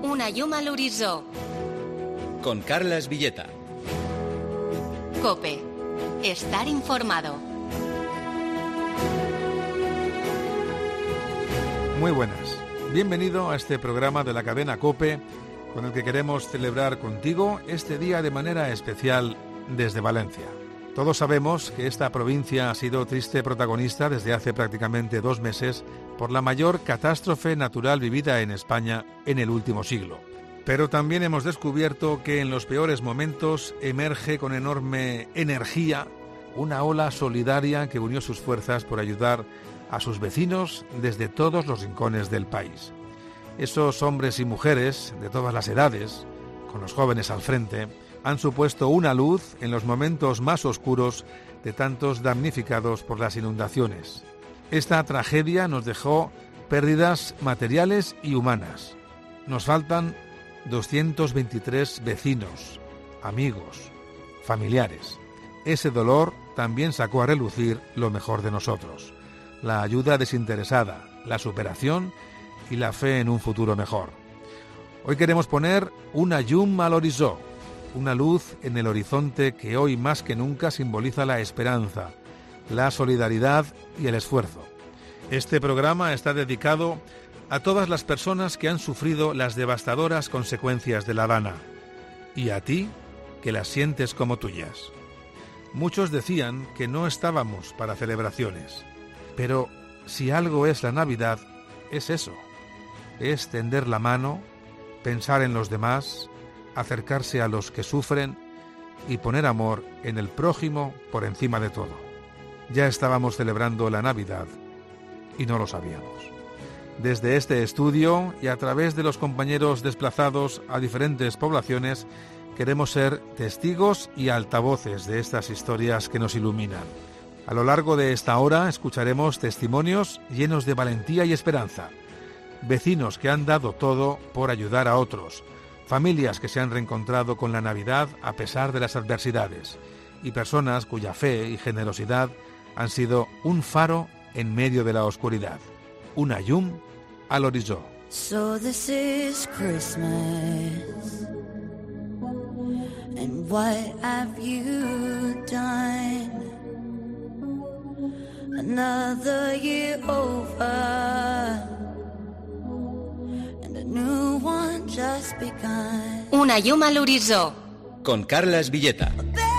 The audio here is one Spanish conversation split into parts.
Una llum a l'horitzó. Con Carles Villeta. COPE. Estar informado. Muy buenas. Bienvenido a este programa de la cadena COPE, con el que queremos celebrar contigo este día de manera especial desde Valencia. Todos sabemos que esta provincia ha sido triste protagonista desde hace prácticamente 2 meses por la mayor catástrofe natural vivida en España en el último siglo. Pero también hemos descubierto que en los peores momentos emerge con enorme energía una ola solidaria que unió sus fuerzas por ayudar a sus vecinos desde todos los rincones del país. Esos hombres y mujeres de todas las edades, con los jóvenes al frente, han supuesto una luz en los momentos más oscuros de tantos damnificados por las inundaciones. Esta tragedia nos dejó pérdidas materiales y humanas. Nos faltan 223 vecinos, amigos, familiares. Ese dolor también sacó a relucir lo mejor de nosotros: la ayuda desinteresada, la superación y la fe en un futuro mejor. Hoy queremos poner una llum a l'horitzó, una luz en el horizonte que hoy más que nunca simboliza la esperanza, la solidaridad y el esfuerzo. Este programa está dedicado a todas las personas que han sufrido las devastadoras consecuencias de la Dana, y a ti, que las sientes como tuyas. Muchos decían que no estábamos para celebraciones, pero si algo es la Navidad, es eso: es tender la mano, pensar en los demás, acercarse a los que sufren y poner amor en el prójimo por encima de todo. Ya estábamos celebrando la Navidad y no lo sabíamos. Desde este estudio y a través de los compañeros desplazados a diferentes poblaciones, queremos ser testigos y altavoces de estas historias que nos iluminan. A lo largo de esta hora escucharemos testimonios llenos de valentía y esperanza, vecinos que han dado todo por ayudar a otros, familias que se han reencontrado con la Navidad a pesar de las adversidades, y personas cuya fe y generosidad han sido un faro en medio de la oscuridad. Una llum a l'horitzó. So this is Christmas, and what have you done? Another year over, and a new one just begun. Una llum a l'horitzó. Con Carles Villeta.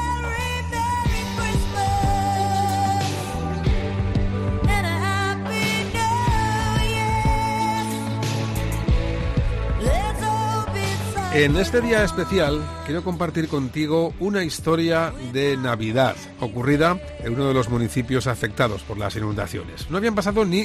En este día especial quiero compartir contigo una historia de Navidad ocurrida en uno de los municipios afectados por las inundaciones. No habían pasado ni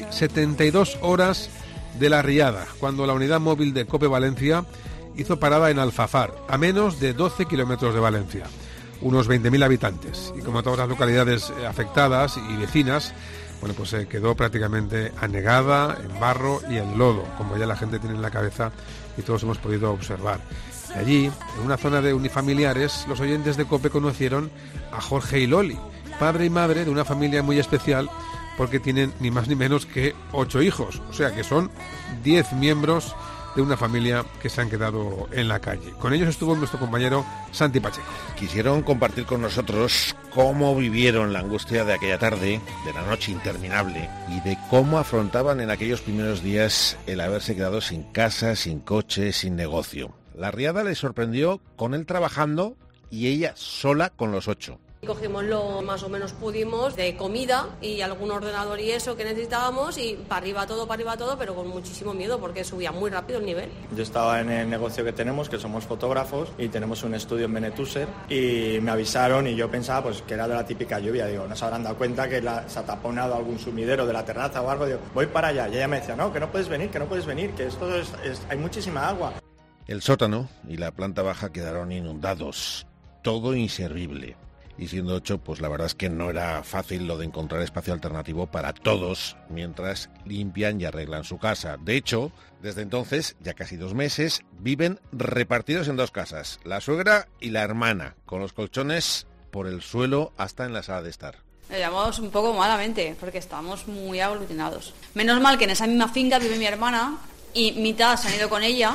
72 horas de la riada cuando la unidad móvil de COPE Valencia hizo parada en Alfafar, a menos de 12 kilómetros de Valencia, unos 20.000 habitantes. Y como todas las localidades afectadas y vecinas, bueno, pues se quedó prácticamente anegada en barro y en lodo, como ya la gente tiene en la cabeza y todos hemos podido observar. Y allí, en una zona de unifamiliares, los oyentes de COPE conocieron a Jorge y Loli, padre y madre de una familia muy especial, porque tienen ni más ni menos que 8 hijos, o sea que son 10 miembros de una familia que se han quedado en la calle. Con ellos estuvo nuestro compañero Santi Pacheco. Quisieron compartir con nosotros cómo vivieron la angustia de aquella tarde, de la noche interminable, y de cómo afrontaban en aquellos primeros días el haberse quedado sin casa, sin coche, sin negocio. La riada les sorprendió con él trabajando y ella sola con los 8. Cogimos lo más o menos pudimos de comida y algún ordenador y eso que necesitábamos, y para arriba todo, pero con muchísimo miedo porque subía muy rápido el nivel. Yo estaba en el negocio que tenemos, que somos fotógrafos y tenemos un estudio en Benetúser, y me avisaron y yo pensaba pues que era de la típica lluvia. Digo, no se habrán dado cuenta que se ha taponado algún sumidero de la terraza o algo. Digo, voy para allá, y ella me decía, no, que no puedes venir, que esto hay muchísima agua. El sótano y la planta baja quedaron inundados, todo inservible. Y siendo 8, pues la verdad es que no era fácil lo de encontrar espacio alternativo para todos mientras limpian y arreglan su casa. De hecho, desde entonces, ya casi 2 meses, viven repartidos en 2 casas, la suegra y la hermana, con los colchones por el suelo hasta en la sala de estar. Le llamamos un poco malamente, porque estábamos muy aglutinados. Menos mal que en esa misma finca vive mi hermana, y mitad se han ido con ella,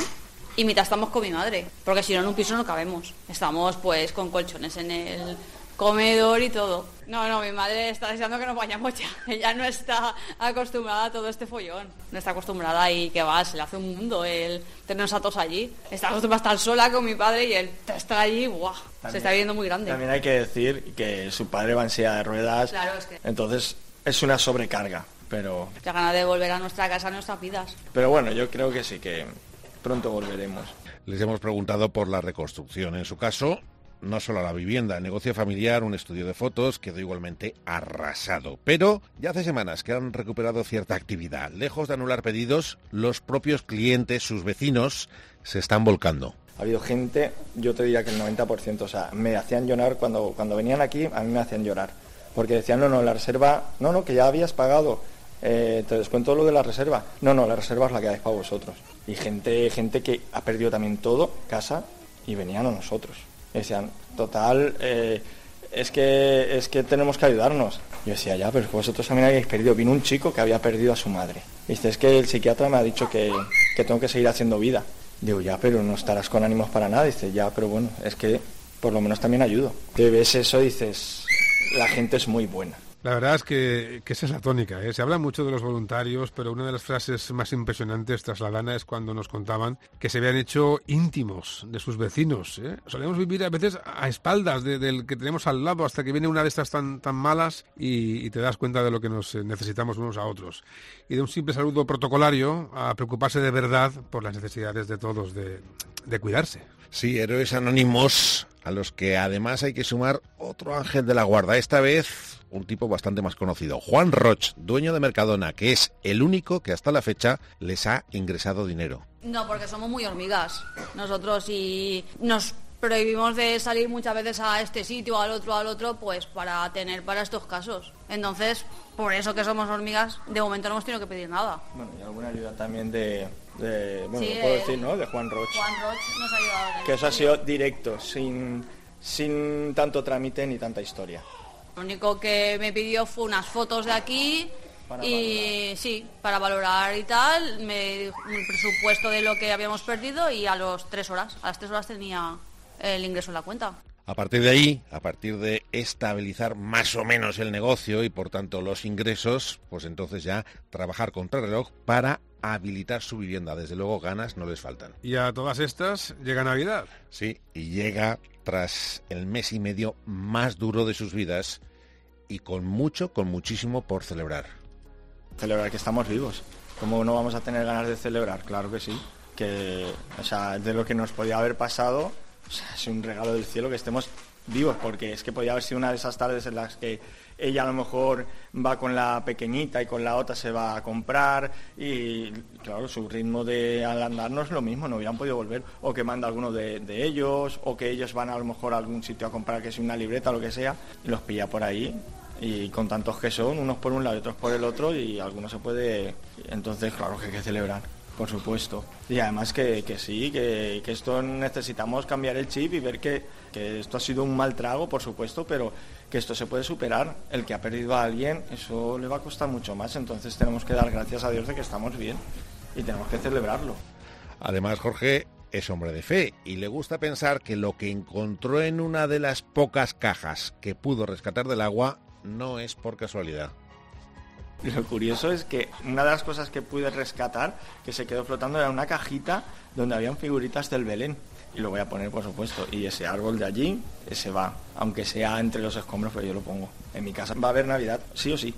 y mitad estamos con mi madre, porque si no en un piso no cabemos. Estamos pues con colchones en el comedor y todo. No, mi madre está deseando que nos vayamos ya. Ella no está acostumbrada a todo este follón. No está acostumbrada y que va, se le hace un mundo el tenernos a todos allí. Está acostumbrada a estar sola con mi padre y él estar allí, ¡guau! Se está viendo muy grande. También hay que decir que su padre va en silla de ruedas. Claro, es que... Entonces es una sobrecarga, pero... La gana de volver a nuestra casa, a nuestras vidas. Pero bueno, yo creo que sí, que pronto volveremos. Les hemos preguntado por la reconstrucción. En su caso, no solo la vivienda, el negocio familiar, un estudio de fotos quedó igualmente arrasado. Pero ya hace semanas que han recuperado cierta actividad. Lejos de anular pedidos, los propios clientes, sus vecinos, se están volcando. Ha habido gente, yo te diría que el 90%, o sea, me hacían llorar cuando venían aquí, a mí me hacían llorar. Porque decían, no, la reserva, no, que ya habías pagado, te descuento lo de la reserva. No, la reserva es la que dais para vosotros. Y gente que ha perdido también todo, casa, y venían a nosotros. Y decían, total, es que tenemos que ayudarnos. Yo decía, ya, pero vosotros también habéis perdido. Vino un chico que había perdido a su madre. Y dice, es que el psiquiatra me ha dicho que tengo que seguir haciendo vida. Digo, ya, pero no estarás con ánimos para nada. Dice, ya, pero bueno, es que por lo menos también ayudo. Te ves eso y dices, la gente es muy buena. La verdad es que esa es la tónica, ¿eh? Se habla mucho de los voluntarios, pero una de las frases más impresionantes tras la Dana es cuando nos contaban que se habían hecho íntimos de sus vecinos, ¿eh? Solemos vivir a veces a espaldas del que tenemos al lado hasta que viene una de estas tan malas y te das cuenta de lo que nos necesitamos unos a otros. Y de un simple saludo protocolario a preocuparse de verdad por las necesidades de todos de cuidarse. Sí, héroes anónimos a los que además hay que sumar otro ángel de la guarda, esta vez un tipo bastante más conocido, Juan Roch, dueño de Mercadona, que es el único que hasta la fecha les ha ingresado dinero. No, porque somos muy hormigas. Nosotros y nos prohibimos de salir muchas veces a este sitio, al otro, pues para tener para estos casos. Entonces, por eso que somos hormigas, de momento no hemos tenido que pedir nada. Bueno, y alguna ayuda también de bueno, sí, puedo decir, ¿no? De Juan Roch. Juan Roch nos ha ayudado. Que eso ha sido directo, sin tanto trámite ni tanta historia. Lo único que me pidió fue unas fotos de aquí para valorar y tal, me dio un presupuesto de lo que habíamos perdido y a las 3 horas tenía el ingreso en la cuenta. A partir de ahí, a partir de estabilizar más o menos el negocio y por tanto los ingresos, pues entonces ya trabajar contra reloj para habilitar su vivienda. Desde luego ganas no les faltan. Y a todas estas llega Navidad. Sí, y llega tras el mes y medio más duro de sus vidas y con muchísimo por celebrar. Celebrar que estamos vivos. ¿Cómo no vamos a tener ganas de celebrar? Claro que sí. O sea, de lo que nos podía haber pasado, o sea, es un regalo del cielo que estemos vivos, porque es que podía haber sido una de esas tardes en las que ella a lo mejor va con la pequeñita y con la otra se va a comprar y claro, su ritmo de al andar no es lo mismo, no hubieran podido volver, o que manda alguno de ellos, o que ellos van a lo mejor a algún sitio a comprar, que sea una libreta o lo que sea, y los pilla por ahí, y con tantos que son, unos por un lado y otros por el otro, y algunos se puede, entonces claro que hay que celebrar. Por supuesto. Y además que sí, que esto necesitamos cambiar el chip y ver que esto ha sido un mal trago, por supuesto, pero que esto se puede superar. El que ha perdido a alguien, eso le va a costar mucho más. Entonces tenemos que dar gracias a Dios de que estamos bien y tenemos que celebrarlo. Además, Jorge es hombre de fe y le gusta pensar que lo que encontró en una de las pocas cajas que pudo rescatar del agua no es por casualidad. Y lo curioso es que una de las cosas que pude rescatar, que se quedó flotando, era una cajita donde habían figuritas del Belén. Y lo voy a poner, por supuesto. Y ese árbol de allí, ese va. Aunque sea entre los escombros, pero yo lo pongo. En mi casa va a haber Navidad, sí o sí.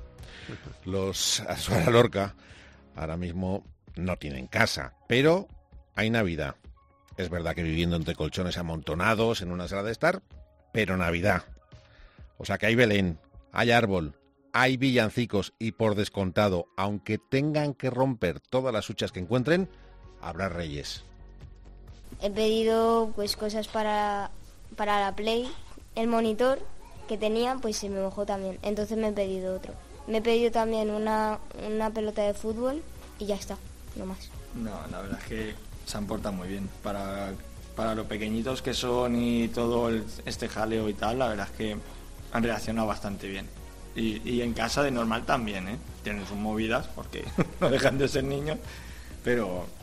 Los Azuara Lorca ahora mismo no tienen casa, pero hay Navidad. Es verdad que viviendo entre colchones amontonados en una sala de estar, pero Navidad. O sea que hay Belén, hay árbol, hay villancicos y por descontado, aunque tengan que romper todas las huchas que encuentren, habrá reyes. He pedido pues cosas para la Play, el monitor que tenía pues se me mojó también, entonces me he pedido otro. Me he pedido también una pelota de fútbol y ya está, no más. No, la verdad es que se han portado muy bien. Para lo pequeñitos que son y todo este jaleo y tal, la verdad es que han reaccionado bastante bien. Y en casa de normal también, ¿eh? Tienen sus movidas porque no dejan de ser niños, pero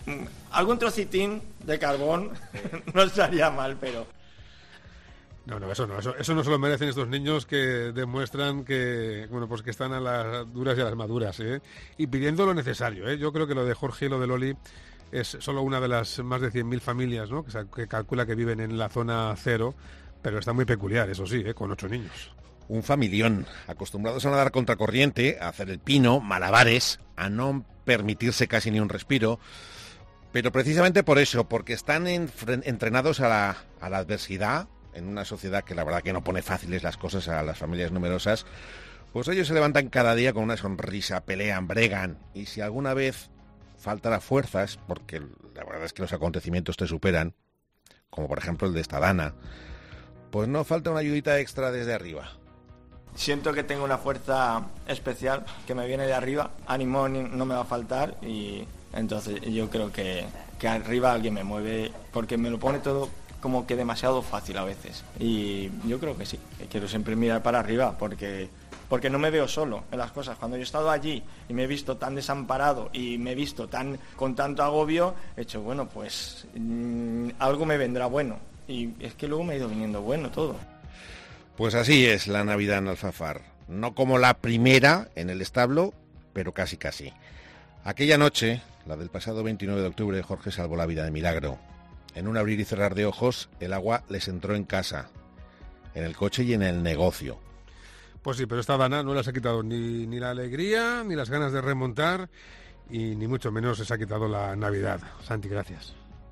algún trocitín de carbón no estaría mal, pero... No, eso no se lo merecen estos niños que demuestran que, bueno, pues que están a las duras y a las maduras, ¿eh? Y pidiendo lo necesario, ¿eh? Yo creo que lo de Jorge y lo de Loli es solo una de las más de 100.000 familias, ¿no?, que calcula que viven en la zona cero, pero está muy peculiar, eso sí, con 8 niños. Un familión, acostumbrados a nadar contracorriente, a hacer el pino, malabares, a no permitirse casi ni un respiro, pero precisamente por eso, porque están entrenados a la adversidad, en una sociedad que la verdad que no pone fáciles las cosas a las familias numerosas, pues ellos se levantan cada día con una sonrisa, pelean, bregan, y si alguna vez faltará fuerzas, porque la verdad es que los acontecimientos te superan, como por ejemplo el de esta Dana, pues no falta una ayudita extra desde arriba. Siento que tengo una fuerza especial que me viene de arriba, ánimo no me va a faltar, y entonces yo creo que arriba alguien me mueve, porque me lo pone todo como que demasiado fácil a veces, y yo creo que sí, que quiero siempre mirar para arriba, porque no me veo solo en las cosas. Cuando yo he estado allí y me he visto tan desamparado y me he visto con tanto agobio, he hecho, bueno, pues algo me vendrá bueno, y es que luego me ha ido viniendo bueno todo. Pues así es la Navidad en Alfafar, no como la primera en el establo, pero casi. Aquella noche, la del pasado 29 de octubre, Jorge salvó la vida de milagro. En un abrir y cerrar de ojos, el agua les entró en casa, en el coche y en el negocio. Pues sí, pero esta Dana no les ha quitado ni la alegría, ni las ganas de remontar, y ni mucho menos les ha quitado la Navidad. Santi, gracias.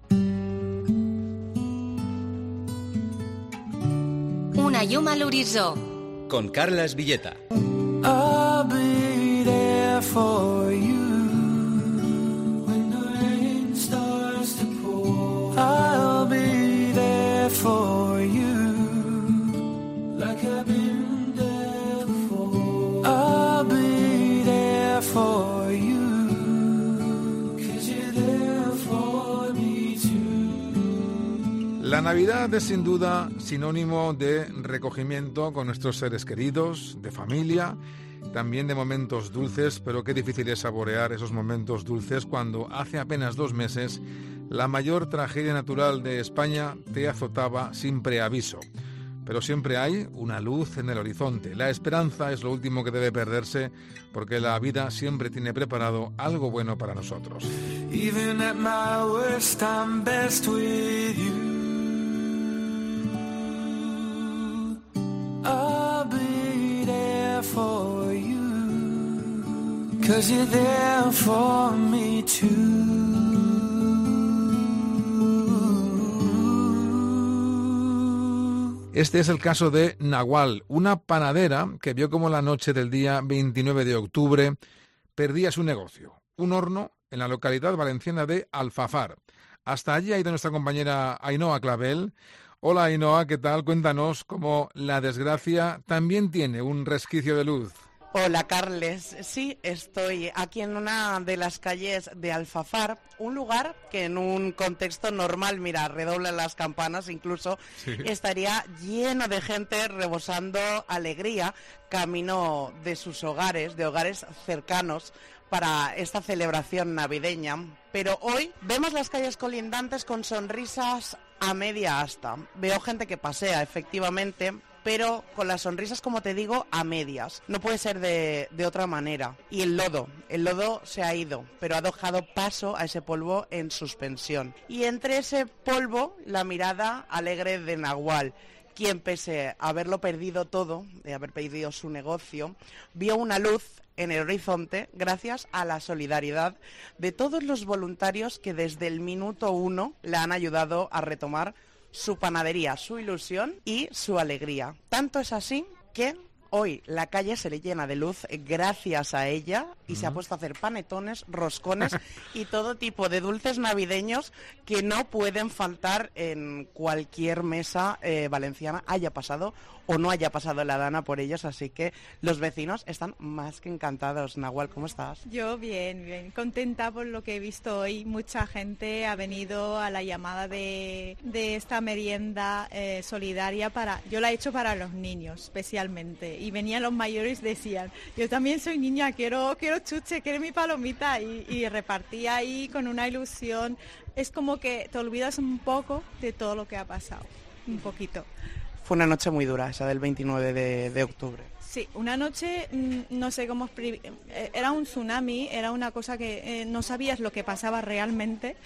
Una llum a l'horitzó. Con Carles Villeta. I'll be there for you when the rain starts to pour. I'll be there for you like I've been there before. I'll be there for you 'cause you're there for me too. La Navidad es sin duda sinónimo de recogimiento con nuestros seres queridos, de familia, también de momentos dulces, pero qué difícil es saborear esos momentos dulces cuando hace apenas 2 meses la mayor tragedia natural de España te azotaba sin preaviso. Pero siempre hay una luz en el horizonte. La esperanza es lo último que debe perderse, porque la vida siempre tiene preparado algo bueno para nosotros. Even at my worst, I'm best with you. I'll be there for you 'cause you're there for me too. Este es el caso de Nahual, una panadera que vio como la noche del día 29 de octubre perdía su negocio, un horno en la localidad valenciana de Alfafar. Hasta allí ha ido nuestra compañera Ainhoa Clavel. Hola Ainhoa, ¿qué tal? Cuéntanos cómo la desgracia también tiene un resquicio de luz. Hola Carles, sí, estoy aquí en una de las calles de Alfafar, un lugar que en un contexto normal, mira, redoblan las campanas, incluso sí, estaría lleno de gente rebosando alegría, camino de sus hogares, de hogares cercanos para esta celebración navideña. Pero hoy vemos las calles colindantes con sonrisas a media asta. Veo gente que pasea, efectivamente, pero con las sonrisas, como te digo, a medias. No puede ser de otra manera. Y el lodo se ha ido, pero ha dejado paso a ese polvo en suspensión. Y entre ese polvo, la mirada alegre de Nahual, quien pese a haberlo perdido todo, de haber perdido su negocio, vio una luz en el horizonte gracias a la solidaridad de todos los voluntarios que desde el minuto 1 le han ayudado a retomar su panadería, su ilusión y su alegría. Tanto es así que hoy la calle se le llena de luz gracias a ella y se ha puesto a hacer panetones, roscones y todo tipo de dulces navideños que no pueden faltar en cualquier mesa valenciana, haya pasado o no haya pasado la Dana por ellos, así que los vecinos están más que encantados. Nahual, ¿cómo estás? Yo bien, contenta por lo que he visto hoy. Mucha gente ha venido a la llamada de esta merienda solidaria yo la he hecho para los niños especialmente, y venían los mayores y decían, yo también soy niña, quiero chuche, quiero mi palomita, y repartía ahí con una ilusión. Es como que te olvidas un poco de todo lo que ha pasado, un poquito. Fue una noche muy dura esa del 29 de octubre. Sí, una noche, no sé cómo, era un tsunami, era una cosa que no sabías lo que pasaba realmente.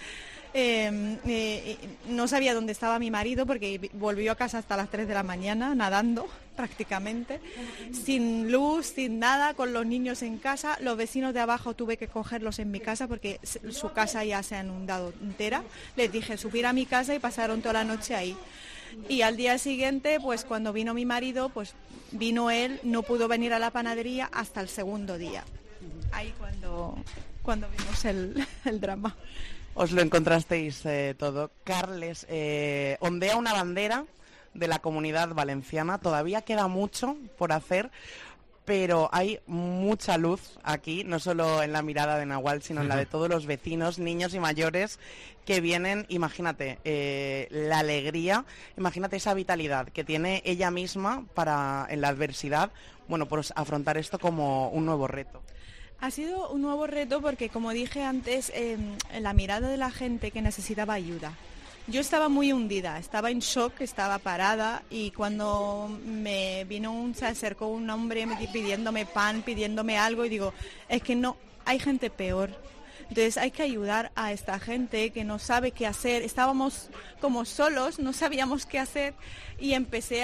No sabía dónde estaba mi marido porque volvió a casa hasta las 3 de la mañana nadando prácticamente, sin luz, sin nada, con los niños en casa. Los vecinos de abajo tuve que cogerlos en mi casa porque su casa ya se ha inundado entera. Les dije subir a mi casa y pasaron toda la noche ahí. Y al día siguiente, pues cuando vino mi marido, pues vino él, no pudo venir a la panadería hasta el segundo día. Ahí cuando vimos el drama. Os lo encontrasteis todo. Carles, ondea una bandera de la Comunidad Valenciana. Todavía queda mucho por hacer, pero hay mucha luz aquí, no solo en la mirada de Nahual, sino en la de todos los vecinos, niños y mayores que vienen. Imagínate la alegría, imagínate esa vitalidad que tiene ella misma para, en la adversidad, bueno, pues afrontar esto como un nuevo reto. Ha sido un nuevo reto porque, como dije antes, la mirada de la gente que necesitaba ayuda. Yo estaba muy hundida, estaba en shock, estaba parada, y cuando se acercó un hombre pidiéndome pan, pidiéndome algo, y digo, es que no, hay gente peor. Entonces hay que ayudar a esta gente que no sabe qué hacer. Estábamos como solos, no sabíamos qué hacer, y empecé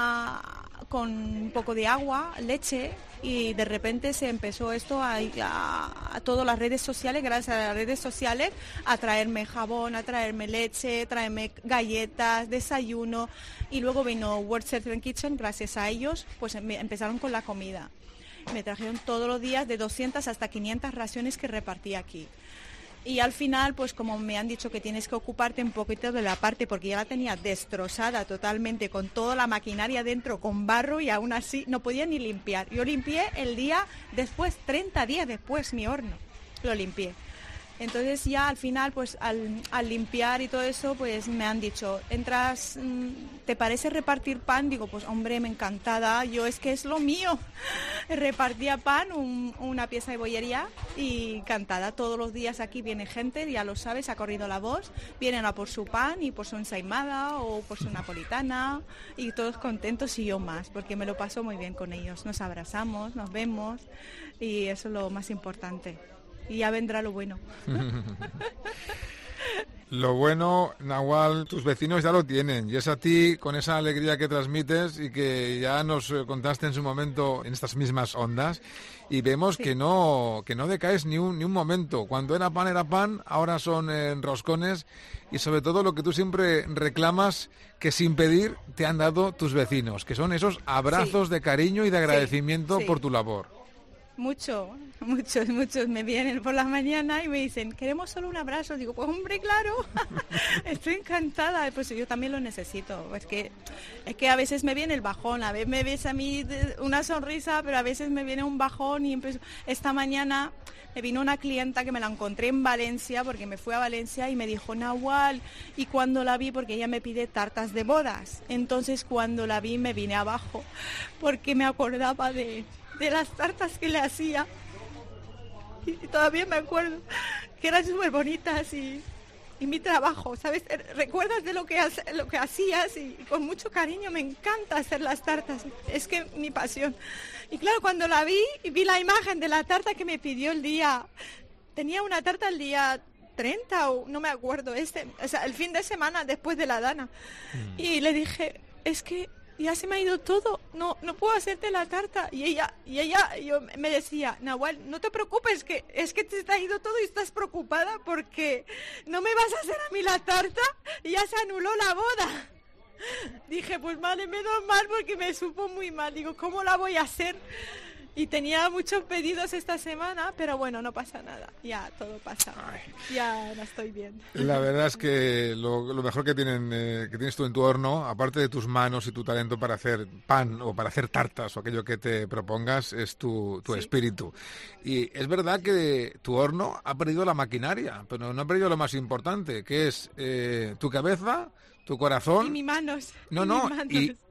con un poco de agua, leche, y de repente se empezó esto a todas las redes sociales, gracias a las redes sociales, a traerme jabón, a traerme leche, traerme galletas, desayuno, y luego vino World Children's Kitchen, gracias a ellos, pues empezaron con la comida. Me trajeron todos los días de 200 hasta 500 raciones que repartí aquí. Y al final, pues como me han dicho que tienes que ocuparte un poquito de la parte, porque ya la tenía destrozada totalmente, con toda la maquinaria dentro, con barro, y aún así no podía ni limpiar. Yo limpié el día después, 30 días después, mi horno, lo limpié. Entonces ya al final, pues al limpiar y todo eso, pues me han dicho, entras, ¿te parece repartir pan? Digo, pues hombre, me encantada, yo es que es lo mío. Repartía pan, una pieza de bollería, y encantada. Todos los días aquí viene gente, ya lo sabes, ha corrido la voz, vienen a por su pan y por su ensaimada o por su napolitana, y todos contentos, y yo más, porque me lo paso muy bien con ellos. Nos abrazamos, nos vemos, y eso es lo más importante. Y ya vendrá lo bueno. Lo bueno, Nahual, tus vecinos ya lo tienen, y es a ti, con esa alegría que transmites y que ya nos contaste en su momento en estas mismas ondas, y vemos sí, que no decaes ni un momento. Cuando era pan, ahora son roscones, y sobre todo lo que tú siempre reclamas, que sin pedir te han dado tus vecinos, que son esos abrazos sí, de cariño y de agradecimiento sí, por tu labor. Muchos me vienen por la mañana y me dicen, queremos solo un abrazo. Digo, pues hombre, claro, estoy encantada. Pues yo también lo necesito. Es que a veces me viene el bajón, a veces me ves a mí una sonrisa, pero a veces me viene un bajón. Y esta mañana me vino una clienta que me la encontré en Valencia, porque me fui a Valencia, y me dijo, Nahual, y cuando la vi, porque ella me pide tartas de bodas, entonces cuando la vi me vine abajo, porque me acordaba de las tartas que le hacía, y todavía me acuerdo que eran súper bonitas, y mi trabajo, ¿sabes? Recuerdas de lo que hacías, y con mucho cariño. Me encanta hacer las tartas, es que mi pasión. Y claro, cuando la vi la imagen de la tarta que me pidió tenía una tarta el día 30 o no me acuerdo, el fin de semana después de la Dana, y le dije, es que ya se me ha ido todo, no puedo hacerte la tarta. Y ella me decía, Nahual, no te preocupes, que es que te ha ido todo y estás preocupada porque no me vas a hacer a mí la tarta y ya se anuló la boda. Dije, pues vale, menos mal, porque me supo muy mal. Digo, ¿cómo la voy a hacer? Y tenía muchos pedidos esta semana, pero bueno, no pasa nada, ya todo pasa, ya no estoy bien. La verdad es que lo mejor que tienes tú en tu horno, aparte de tus manos y tu talento para hacer pan o para hacer tartas o aquello que te propongas, es tu sí, espíritu. Y es verdad que tu horno ha perdido la maquinaria, pero no ha perdido lo más importante, que es tu cabeza, tu corazón. Y mis manos.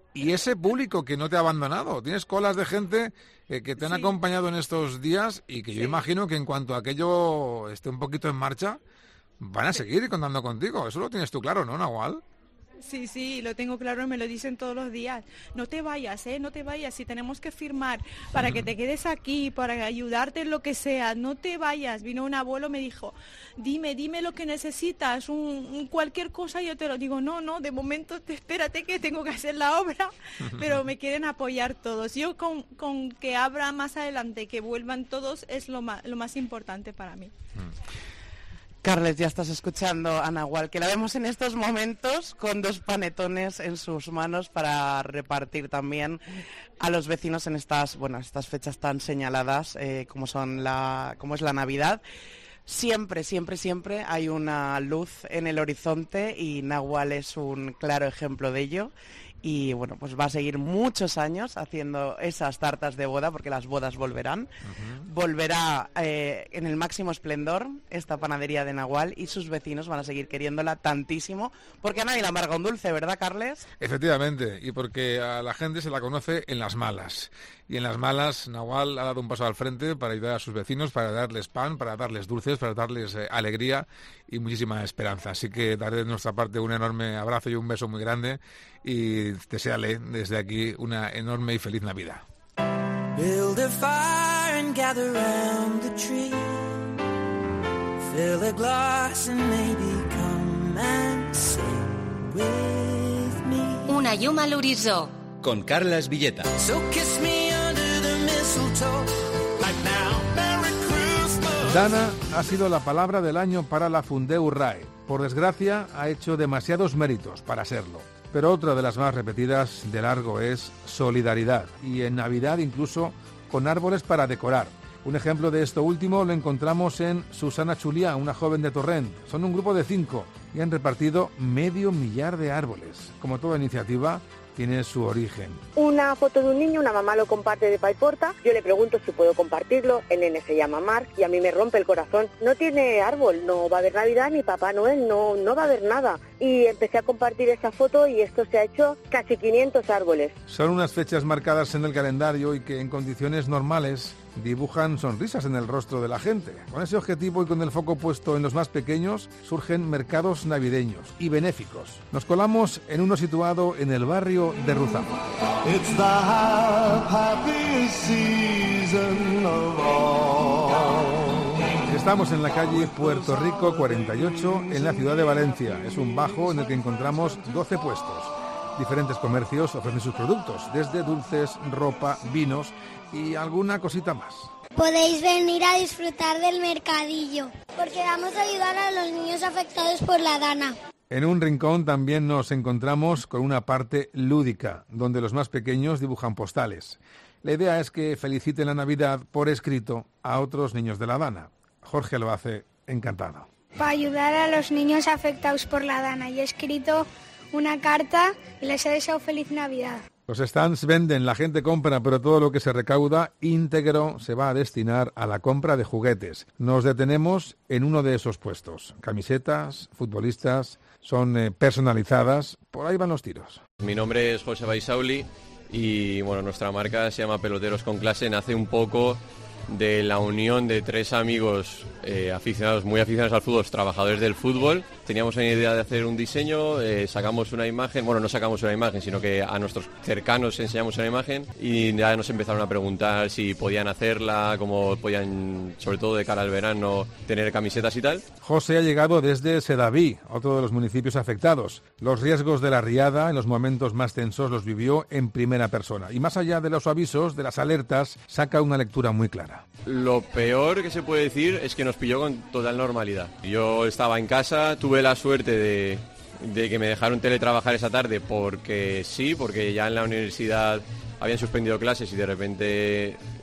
Y ese público que no te ha abandonado, tienes colas de gente que te han acompañado en estos días y que yo imagino que en cuanto aquello esté un poquito en marcha, van a seguir contando contigo. Eso lo tienes tú claro, ¿no, Nahual? Sí, lo tengo claro y me lo dicen todos los días. No te vayas, no te vayas. Si tenemos que firmar para que te quedes aquí, para ayudarte en lo que sea, no te vayas. Vino un abuelo, me dijo, dime lo que necesitas, cualquier cosa, yo te lo digo. No, de momento espérate que tengo que hacer la obra, pero me quieren apoyar todos. Yo con que abra más adelante, que vuelvan todos, es lo más importante para mí. Carles, ya estás escuchando a Nahual, que la vemos en estos momentos con 2 panetones en sus manos para repartir también a los vecinos en estas fechas tan señaladas como es la Navidad. Siempre hay una luz en el horizonte y Nahual es un claro ejemplo de ello. Y bueno, pues va a seguir muchos años haciendo esas tartas de boda, porque las bodas volverán. Volverá en el máximo esplendor esta panadería de Nahual y sus vecinos van a seguir queriéndola tantísimo, porque a nadie le amarga un dulce, ¿verdad, Carles? Efectivamente, y porque a la gente se la conoce en las malas. Y en las malas, Nahual ha dado un paso al frente para ayudar a sus vecinos, para darles pan, para darles dulces, para darles alegría y muchísima esperanza. Así que daré de nuestra parte un enorme abrazo y un beso muy grande y deséale desde aquí una enorme y feliz Navidad. Build a fire and gather round the tree. Fill a glass and maybe come and sing with me. Una llum a l'horitzó. Con Carles Villeta. So kiss me under the mistletoe like now. Merry Christmas. Dana ha sido la palabra del año para la Fundeu RAE. Por desgracia, ha hecho demasiados méritos para serlo. Pero otra de las más repetidas de largo es solidaridad. Y en Navidad incluso con árboles para decorar. Un ejemplo de esto último lo encontramos en Susana Chuliá, una joven de Torrent. Son un grupo de 5 y han repartido 500.000 de árboles. Como toda iniciativa, tiene su origen. Una foto de un niño, una mamá lo comparte de Paiporta, yo le pregunto si puedo compartirlo, el nene se llama Marc y a mí me rompe el corazón. No tiene árbol, no va a haber Navidad ni Papá Noel, no va a haber nada. Y empecé a compartir esa foto y esto se ha hecho casi 500 árboles. Son unas fechas marcadas en el calendario y que en condiciones normales dibujan sonrisas en el rostro de la gente. Con ese objetivo y con el foco puesto en los más pequeños, surgen mercados navideños y benéficos. Nos colamos en uno situado en el barrio de Ruzamo. It's the happiest season of all. Estamos en la calle Puerto Rico 48 en la ciudad de Valencia. Es un bajo en el que encontramos 12 puestos. Diferentes comercios ofrecen sus productos, desde dulces, ropa, vinos y alguna cosita más. Podéis venir a disfrutar del mercadillo, porque vamos a ayudar a los niños afectados por la Dana. En un rincón también nos encontramos con una parte lúdica, donde los más pequeños dibujan postales. La idea es que feliciten la Navidad por escrito a otros niños de la Dana. Jorge lo hace encantado. Para ayudar a los niños afectados por la Dana, y he escrito una carta y les he deseado feliz Navidad. Los stands venden, la gente compra, pero todo lo que se recauda íntegro se va a destinar a la compra de juguetes. Nos detenemos en uno de esos puestos. Camisetas, futbolistas, son personalizadas. Por ahí van los tiros. Mi nombre es José Baisauli y bueno, nuestra marca se llama Peloteros con Clase. Nace un poco de la unión de 3 amigos muy aficionados al fútbol, trabajadores del fútbol. Teníamos una idea de hacer un diseño, sacamos una imagen, bueno, no sacamos una imagen, sino que a nuestros cercanos enseñamos una imagen y ya nos empezaron a preguntar si podían hacerla, cómo podían, sobre todo de cara al verano, tener camisetas y tal. José ha llegado desde Sedaví, otro de los municipios afectados. Los riesgos de la riada en los momentos más tensos los vivió en primera persona y más allá de los avisos, de las alertas, saca una lectura muy clara. Lo peor que se puede decir es que nos pilló con total normalidad. Yo estaba en casa, tuve la suerte de que me dejaron teletrabajar esa tarde porque sí, porque ya en la universidad habían suspendido clases y de repente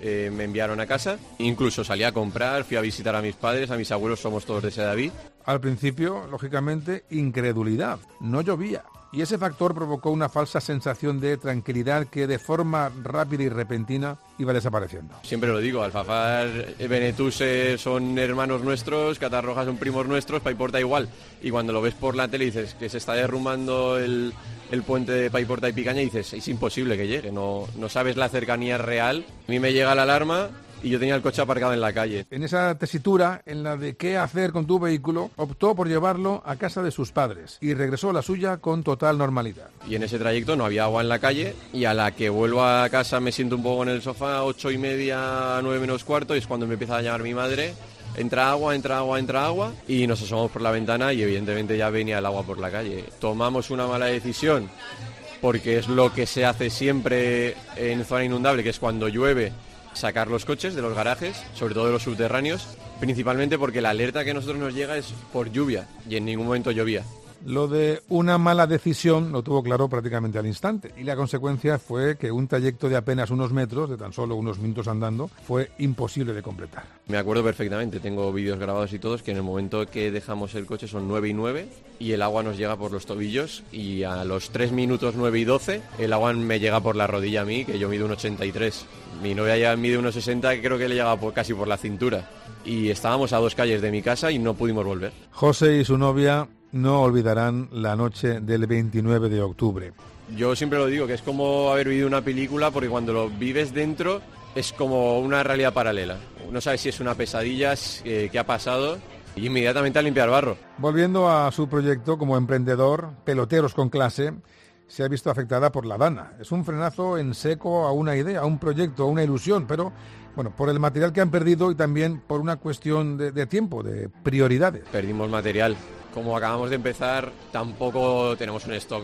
me enviaron a casa. Incluso salí a comprar, fui a visitar a mis padres, a mis abuelos, somos todos de Sedaví. Al principio, lógicamente, incredulidad. No llovía. Y ese factor provocó una falsa sensación de tranquilidad que de forma rápida y repentina iba desapareciendo. Siempre lo digo, Alfafar, Benetúser son hermanos nuestros, Catarroja son primos nuestros, Paiporta igual. Y cuando lo ves por la tele y dices que se está derrumbando el puente de Paiporta y Picaña, y dices, es imposible que llegue, no sabes la cercanía real. A mí me llega la alarma y yo tenía el coche aparcado en la calle. En esa tesitura, en la de qué hacer con tu vehículo, optó por llevarlo a casa de sus padres y regresó a la suya con total normalidad. Y en ese trayecto no había agua en la calle, y a la que vuelvo a casa me siento un poco en el sofá, 8:30, 9 menos cuarto, y es cuando me empieza a llamar mi madre. Entra agua, y nos asomamos por la ventana y evidentemente ya venía el agua por la calle. Tomamos una mala decisión, porque es lo que se hace siempre en zona inundable, que es cuando llueve, sacar los coches de los garajes, sobre todo de los subterráneos, principalmente porque la alerta que a nosotros nos llega es por lluvia, y en ningún momento llovía. Lo de una mala decisión lo tuvo claro prácticamente al instante, y la consecuencia fue que un trayecto de apenas unos metros, de tan solo unos minutos andando, fue imposible de completar. Me acuerdo perfectamente, tengo vídeos grabados y todos, que en el momento que dejamos el coche son 9:09 y el agua nos llega por los tobillos, y a los 3 minutos 9:12 el agua me llega por la rodilla a mí, que yo mido 1,83. Mi novia ya mide 1,60, que creo que le llega casi por la cintura. Y estábamos a 2 calles de mi casa y no pudimos volver. José y su novia no olvidarán la noche del 29 de octubre. Yo siempre lo digo, que es como haber vivido una película, porque cuando lo vives dentro es como una realidad paralela. No sabes si es una pesadilla, qué ha pasado, y inmediatamente a limpiar barro. Volviendo a su proyecto como emprendedor, Peloteros con Clase, se ha visto afectada por la Dana. Es un frenazo en seco a una idea, a un proyecto, a una ilusión, pero bueno, por el material que han perdido y también por una cuestión de tiempo, de prioridades. Perdimos material. Como acabamos de empezar, tampoco tenemos un stock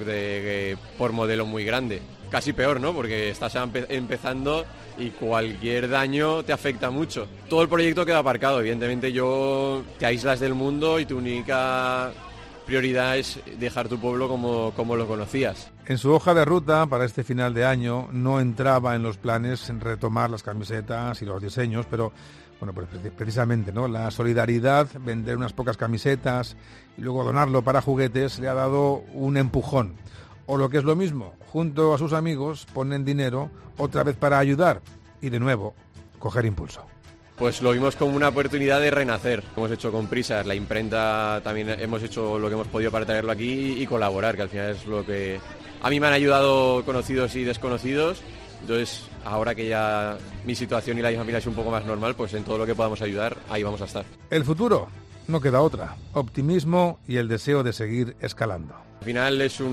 por modelo muy grande. Casi peor, ¿no? Porque estás empezando y cualquier daño te afecta mucho. Todo el proyecto queda aparcado. Evidentemente te aíslas del mundo y tu única prioridad es dejar tu pueblo como lo conocías. En su hoja de ruta para este final de año no entraba en los planes retomar las camisetas y los diseños, pero bueno, pues precisamente, ¿no? La solidaridad, vender unas pocas camisetas y luego donarlo para juguetes, le ha dado un empujón. O lo que es lo mismo, junto a sus amigos ponen dinero otra vez para ayudar y de nuevo coger impulso. Pues lo vimos como una oportunidad de renacer. Hemos hecho con prisas, la imprenta, también hemos hecho lo que hemos podido para traerlo aquí y colaborar, que al final es lo que a mí me han ayudado conocidos y desconocidos. Entonces, ahora que ya mi situación y la de mi familia es un poco más normal, pues en todo lo que podamos ayudar, ahí vamos a estar. El futuro, no queda otra. Optimismo y el deseo de seguir escalando. Al final es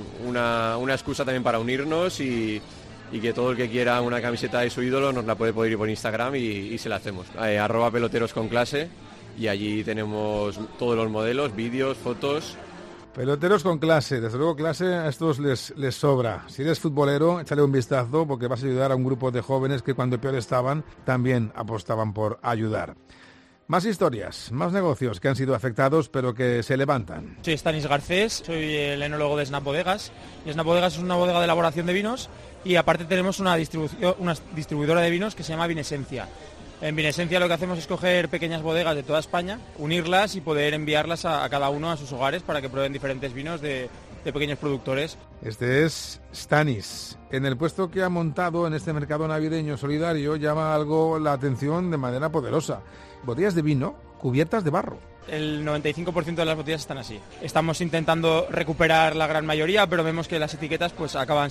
una excusa también para unirnos y que todo el que quiera una camiseta de su ídolo nos la puede ir por Instagram y se la hacemos. @peloteros con clase, y allí tenemos todos los modelos, vídeos, fotos. Peloteros con clase, desde luego clase a estos les sobra. Si eres futbolero, échale un vistazo porque vas a ayudar a un grupo de jóvenes que cuando peor estaban también apostaban por ayudar. Más historias, más negocios que han sido afectados pero que se levantan. Soy Stanis Garcés, soy el enólogo de Snap Bodegas. Y Snap Bodegas es una bodega de elaboración de vinos y aparte tenemos una distribuidora de vinos que se llama Vinesencia. En Vinesencia lo que hacemos es coger pequeñas bodegas de toda España, unirlas y poder enviarlas a cada uno a sus hogares para que prueben diferentes vinos de pequeños productores. Este es Stanis. En el puesto que ha montado en este mercado navideño solidario llama algo la atención de manera poderosa. Botellas de vino cubiertas de barro. El 95% de las botellas están así. Estamos intentando recuperar la gran mayoría, pero vemos que las etiquetas pues acaban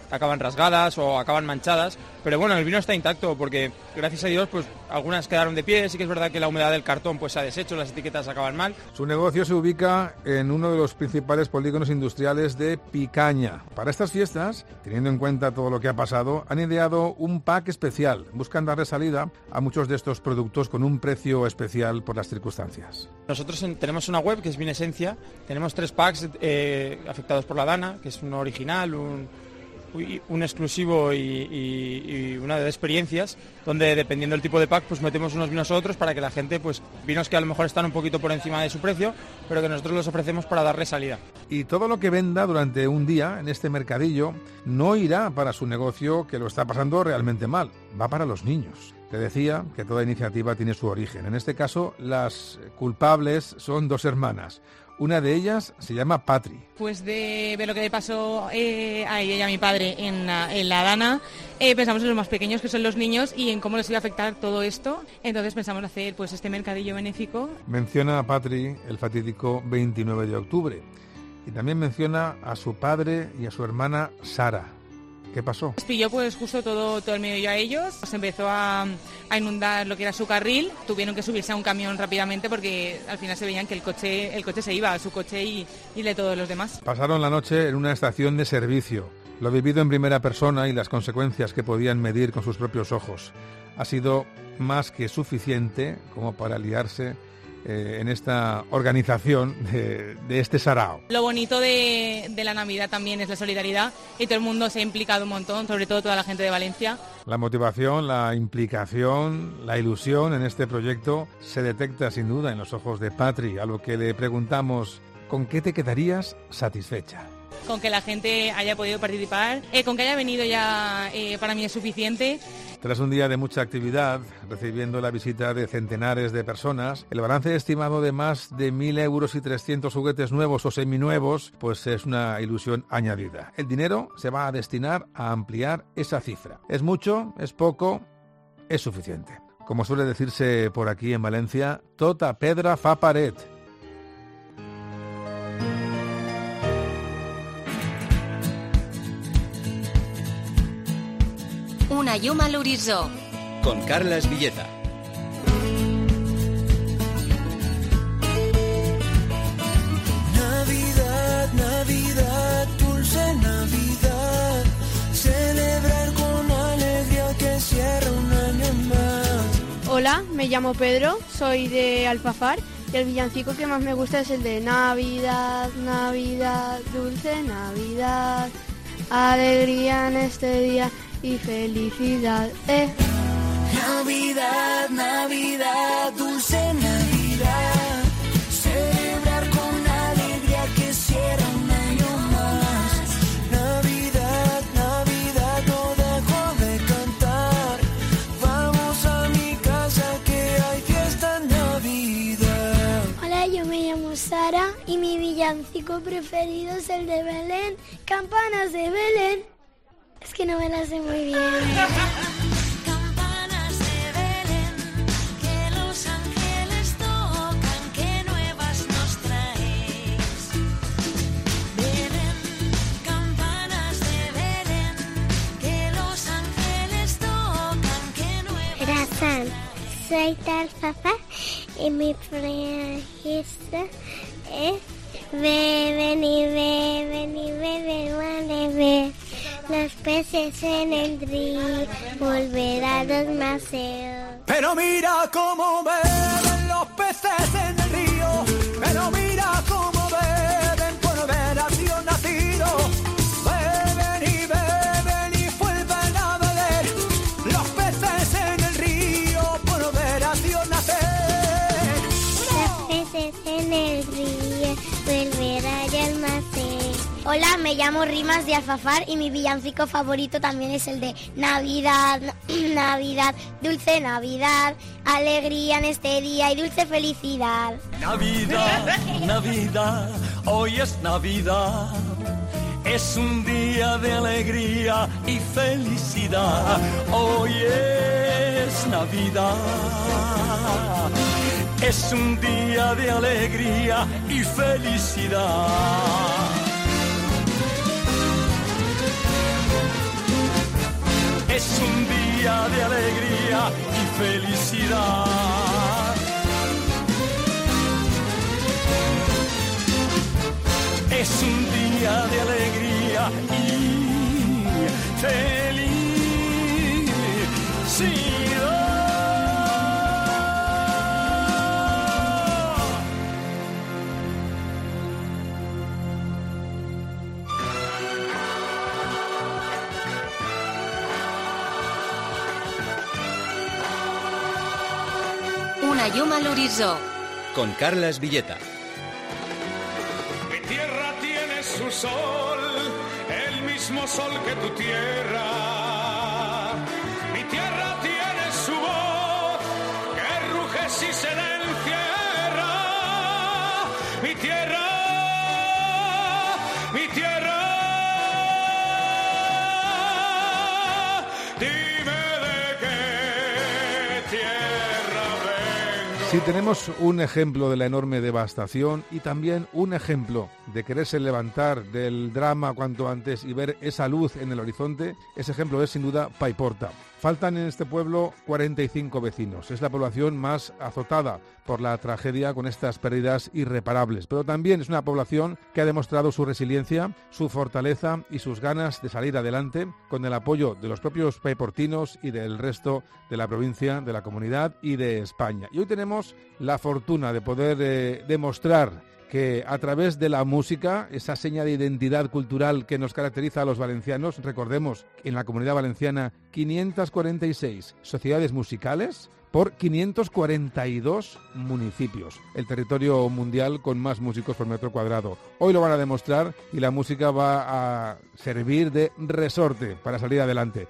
rasgadas o acaban manchadas. Pero bueno, el vino está intacto porque gracias a Dios pues algunas quedaron de pie. Sí que es verdad que la humedad del cartón pues se ha deshecho, las etiquetas acaban mal. Su negocio se ubica en uno de los principales polígonos industriales de Picaña. Para estas fiestas, teniendo en cuenta todo lo que ha pasado, han ideado un pack especial. Buscan darle salida a muchos de estos productos con un precio especial por las circunstancias. Nosotros tenemos una web que es Vinesencia, tenemos 3 packs afectados por la Dana, que es uno original, un exclusivo y una de experiencias, donde dependiendo del tipo de pack, pues metemos unos vinos a otros para que la gente, pues vinos que a lo mejor están un poquito por encima de su precio, pero que nosotros los ofrecemos para darle salida. Y todo lo que venda durante un día en este mercadillo no irá para su negocio, que lo está pasando realmente mal, va para los niños. Te decía que toda iniciativa tiene su origen. En este caso, las culpables son 2 hermanas. Una de ellas se llama Patri. Pues de ver lo que le pasó a ella y a mi padre en la Dana, pensamos en los más pequeños, que son los niños, y en cómo les iba a afectar todo esto. Entonces pensamos hacer pues este mercadillo benéfico. Menciona a Patri el fatídico 29 de octubre y también menciona a su padre y a su hermana Sara. ¿Qué pasó? Les pilló pues justo todo el medio a ellos, se empezó a inundar lo que era su carril, tuvieron que subirse a un camión rápidamente porque al final se veían que el coche se iba, su coche y de todos los demás. Pasaron la noche en una estación de servicio. Lo vivido en primera persona y las consecuencias que podían medir con sus propios ojos ha sido más que suficiente como para liarse en esta organización de este sarao. Lo bonito de la Navidad también es la solidaridad y todo el mundo se ha implicado un montón, sobre todo toda la gente de Valencia. La motivación, la implicación, la ilusión en este proyecto se detecta sin duda en los ojos de Patri, a lo que le preguntamos: ¿con qué te quedarías satisfecha? Con que la gente haya podido participar, con que haya venido ya para mí es suficiente. Tras un día de mucha actividad, recibiendo la visita de centenares de personas, el balance estimado de más de 1.000 euros y 300 juguetes nuevos o seminuevos, pues es una ilusión añadida. El dinero se va a destinar a ampliar esa cifra. ¿Es mucho? ¿Es poco? Es suficiente. Como suele decirse por aquí en Valencia, tota pedra fa paret. Una llum a l'horitzó. Con Carles Villeta. Navidad, Navidad, dulce Navidad. Celebrar con alegría que cierra un año más. Hola, me llamo Pedro, soy de Alfafar y el villancico que más me gusta es el de Navidad, Navidad, dulce Navidad. Alegría en este día y felicidad. Navidad, Navidad, dulce Navidad. Celebrar con alegría que cierra un año más. Navidad, Navidad, no dejo de cantar. Vamos a mi casa que hay fiesta en Navidad. Hola, yo me llamo Sara y mi villancico preferido es el de Belén, Campanas de Belén. Es que no me la sé muy bien. Campanas de Belén, que los ángeles tocan, que nuevas nos traéis. Belén, campanas de Belén, que los ángeles tocan, que nuevas. Razán, soy Talfafa y mi proyecto es beben y beben y beben, vale, los peces en el río, volver a los maceos. Pero mira cómo beben los peces en el río. Pero mira cómo beben por ver a Dios nacido. Beben y vuelven a beber los peces en el río por ver a Dios nacer. Los peces en el río, volver a los maceos. Hola, me llamo Rimas de Alfafar y mi villancico favorito también es el de Navidad, Navidad, dulce Navidad, alegría en este día y dulce felicidad. Navidad, Navidad, hoy es Navidad. Es un día de alegría y felicidad. Hoy es Navidad. Es un día de alegría y felicidad. Es un día de alegría y felicidad. Es un día de alegría y felicidad. Una llum a l'horitzó. Con Carles Villeta. Mi tierra tiene su sol, el mismo sol que tu tierra. Mi tierra tiene su voz, que ruge si se le encierra. Mi tierra, mi tierra. Dime de qué tierra vengo. Si tenemos un ejemplo de la enorme devastación y también un ejemplo de quererse levantar del drama cuanto antes y ver esa luz en el horizonte, ese ejemplo es sin duda Paiporta. Faltan en este pueblo 45 vecinos. Es la población más azotada por la tragedia con estas pérdidas irreparables. Pero también es una población que ha demostrado su resiliencia, su fortaleza y sus ganas de salir adelante con el apoyo de los propios paiportinos y del resto de la provincia, de la comunidad y de España. Y hoy tenemos la fortuna de poder demostrar que a través de la música, esa seña de identidad cultural que nos caracteriza a los valencianos, recordemos en la Comunidad Valenciana 546 sociedades musicales por 542 municipios, el territorio mundial con más músicos por metro cuadrado. Hoy lo van a demostrar y la música va a servir de resorte para salir adelante.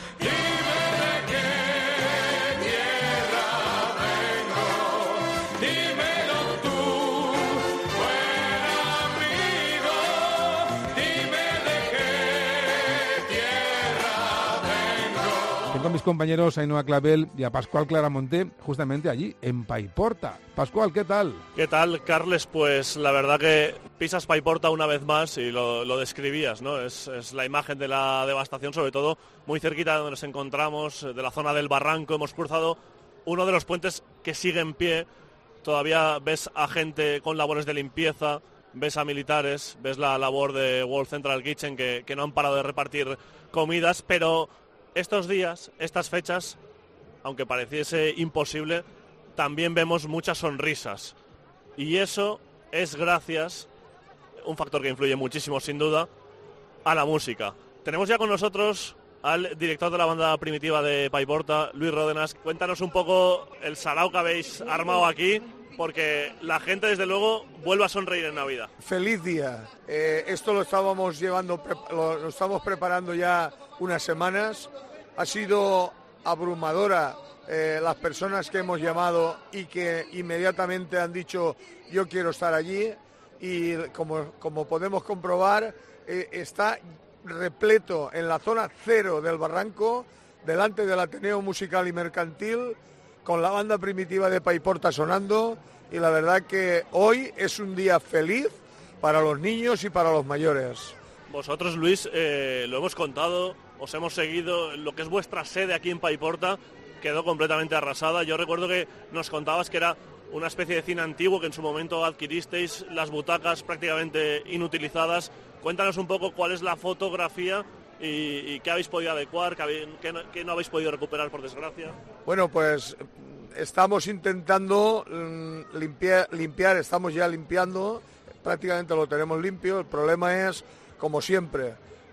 Tengo a mis compañeros Ainhoa Clavel y a Pascual Claramonte justamente allí, en Paiporta. Pascual, ¿qué tal? ¿Qué tal, Carles? Pues la verdad que pisas Paiporta una vez más y lo describías, ¿no? Es la imagen de la devastación, sobre todo muy cerquita de donde nos encontramos, de la zona del barranco. Hemos cruzado uno de los puentes que sigue en pie. Todavía ves a gente con labores de limpieza, ves a militares, ves la labor de World Central Kitchen que no han parado de repartir comidas, pero estos días, estas fechas, aunque pareciese imposible, también vemos muchas sonrisas. Y eso es gracias, un factor que influye muchísimo sin duda, a la música. Tenemos ya con nosotros al director de la banda primitiva de Paiporta, Luis Ródenas. Cuéntanos un poco el sarao que habéis armado aquí, porque la gente desde luego vuelve a sonreír en Navidad. Feliz día. Esto lo estábamos lo estamos preparando ya unas semanas. Ha sido abrumadora las personas que hemos llamado y que inmediatamente han dicho yo quiero estar allí, y como podemos comprobar está repleto en la zona cero del barranco, delante del Ateneo Musical y Mercantil, con la banda primitiva de Paiporta sonando, y la verdad que hoy es un día feliz para los niños y para los mayores. Vosotros, Luis, lo hemos contado, os hemos seguido, lo que es vuestra sede aquí en Paiporta quedó completamente arrasada. Yo recuerdo que nos contabas que era una especie de cine antiguo, que en su momento adquiristeis las butacas prácticamente inutilizadas. Cuéntanos un poco cuál es la fotografía y qué habéis podido adecuar, qué no habéis podido recuperar, por desgracia. Bueno, pues estamos intentando limpiar, estamos ya limpiando, prácticamente lo tenemos limpio. El problema es, como siempre,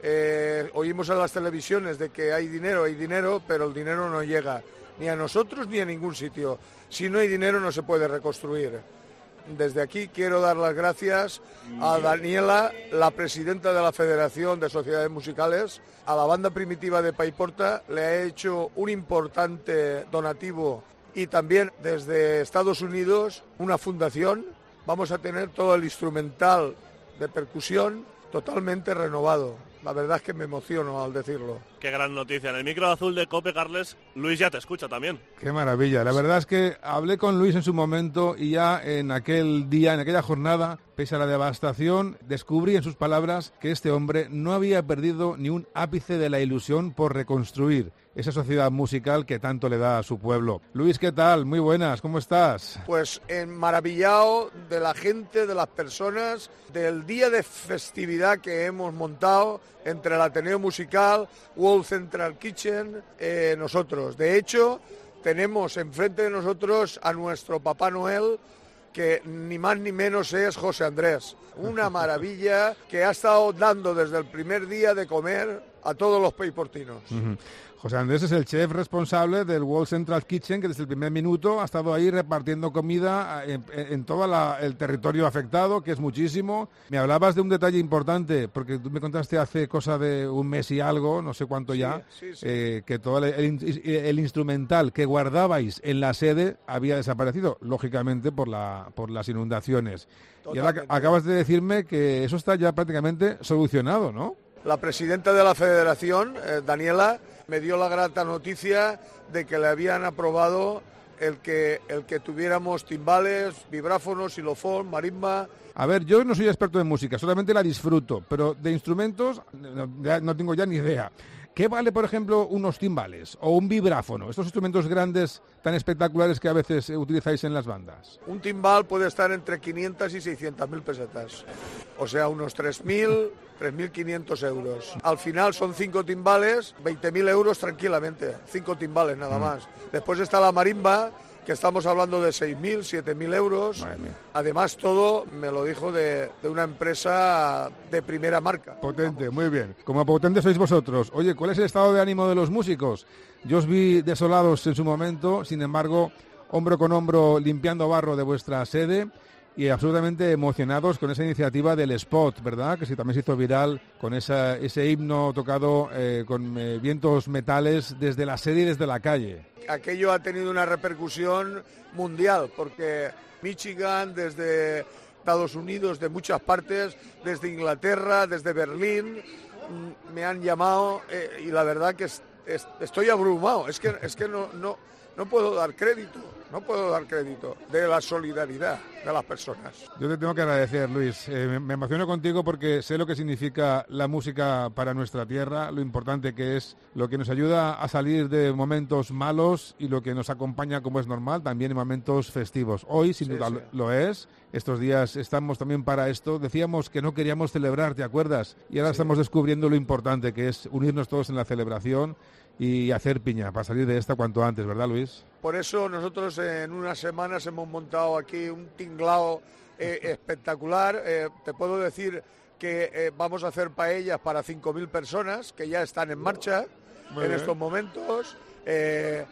oímos en las televisiones de que hay dinero, pero el dinero no llega ni a nosotros ni a ningún sitio. Si no hay dinero no se puede reconstruir. Desde aquí quiero dar las gracias a Daniela, la presidenta de la Federación de Sociedades Musicales, a la banda primitiva de Paiporta. Le ha hecho un importante donativo, y también desde Estados Unidos una fundación. Vamos a tener todo el instrumental de percusión totalmente renovado. La verdad es que me emociono al decirlo. Qué gran noticia. En el micro azul de COPE, Carles, Luis ya te escucha también. Qué maravilla. La verdad es que hablé con Luis en su momento y ya en aquel día, en aquella jornada, pese a la devastación, descubrí en sus palabras que este hombre no había perdido ni un ápice de la ilusión por reconstruir esa sociedad musical que tanto le da a su pueblo. Luis, ¿qué tal? Muy buenas, ¿cómo estás? Pues maravillado de la gente, de las personas, del día de festividad que hemos montado entre el Ateneo Musical, World Central Kitchen, nosotros. De hecho, tenemos enfrente de nosotros a nuestro Papá Noel, que ni más ni menos es José Andrés. Una maravilla, que ha estado dando desde el primer día de comer a todos los payportinos. José Andrés es el chef responsable del World Central Kitchen, que desde el primer minuto ha estado ahí repartiendo comida en todo el territorio afectado, que es muchísimo. Me hablabas de un detalle importante, porque tú me contaste hace cosa de un mes y algo, no sé cuánto ya, que todo el instrumental que guardabais en la sede había desaparecido, lógicamente por las inundaciones. Totalmente. Y ahora acabas de decirme que eso está ya prácticamente solucionado, ¿no? La presidenta de la federación, Daniela, me dio la grata noticia de que le habían aprobado el que tuviéramos timbales, vibráfonos, xilofón, marimba. A ver, yo no soy experto en música, solamente la disfruto, pero de instrumentos no tengo ya ni idea. ¿Qué vale, por ejemplo, unos timbales o un vibráfono? Estos instrumentos grandes tan espectaculares que a veces utilizáis en las bandas. Un timbal puede estar entre 500 y 600.000 pesetas, o sea, unos 3.500 euros. Al final son 5 timbales, 20.000 euros tranquilamente, 5 timbales nada más. Después está la marimba, que estamos hablando de 6.000, 7.000 euros. Además, todo me lo dijo de una empresa de primera marca. Potente, muy bien. Como potente sois vosotros. Oye, ¿cuál es el estado de ánimo de los músicos? Yo os vi desolados en su momento, sin embargo, hombro con hombro limpiando barro de vuestra sede y absolutamente emocionados con esa iniciativa del spot, ¿verdad? Que sí, también se hizo viral con ese himno tocado con vientos metales desde la sede y desde la calle. Aquello ha tenido una repercusión mundial, porque Michigan, desde Estados Unidos, de muchas partes, desde Inglaterra, desde Berlín, me han llamado y la verdad que estoy abrumado. Es que no puedo dar crédito. No puedo dar crédito de la solidaridad de las personas. Yo te tengo que agradecer, Luis. Me emociono contigo porque sé lo que significa la música para nuestra tierra, lo importante que es, lo que nos ayuda a salir de momentos malos y lo que nos acompaña, como es normal, también en momentos festivos. Hoy, sin duda, lo es. Estos días estamos también para esto. Decíamos que no queríamos celebrar, ¿te acuerdas? Y ahora estamos descubriendo lo importante que es unirnos todos en la celebración y hacer piña para salir de esta cuanto antes, ¿verdad, Luis? Por eso nosotros en unas semanas hemos montado aquí un tinglao espectacular. Te puedo decir que vamos a hacer paellas para 5.000 personas que ya están en marcha estos momentos. Te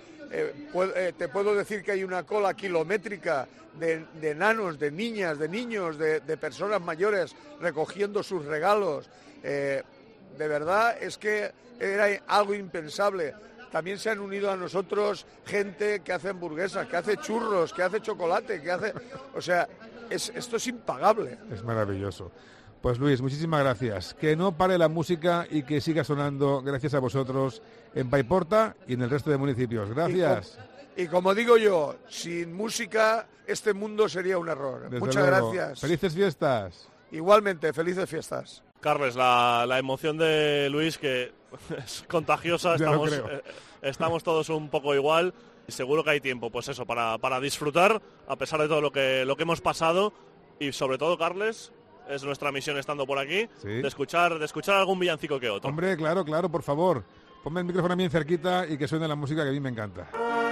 puedo decir que hay una cola kilométrica de nanos, de niñas, de niños, de personas mayores recogiendo sus regalos. De verdad es que era algo impensable. También se han unido a nosotros gente que hace hamburguesas, que hace churros, que hace chocolate, que hace... O sea, esto es impagable. Es maravilloso. Pues Luis, muchísimas gracias. Que no pare la música y que siga sonando gracias a vosotros en Paiporta y en el resto de municipios. Gracias. Y como digo yo, sin música este mundo sería un error. Desde Muchas luego. gracias. Felices fiestas. Igualmente, felices fiestas. Carles, la emoción de Luis, que es contagiosa, estamos todos un poco igual y seguro que hay tiempo, pues eso, para disfrutar a pesar de todo lo que hemos pasado y sobre todo, Carles, es nuestra misión estando por aquí, de escuchar algún villancico que otro. Hombre, claro, por favor, ponme el micrófono bien cerquita y que suene la música que a mí me encanta.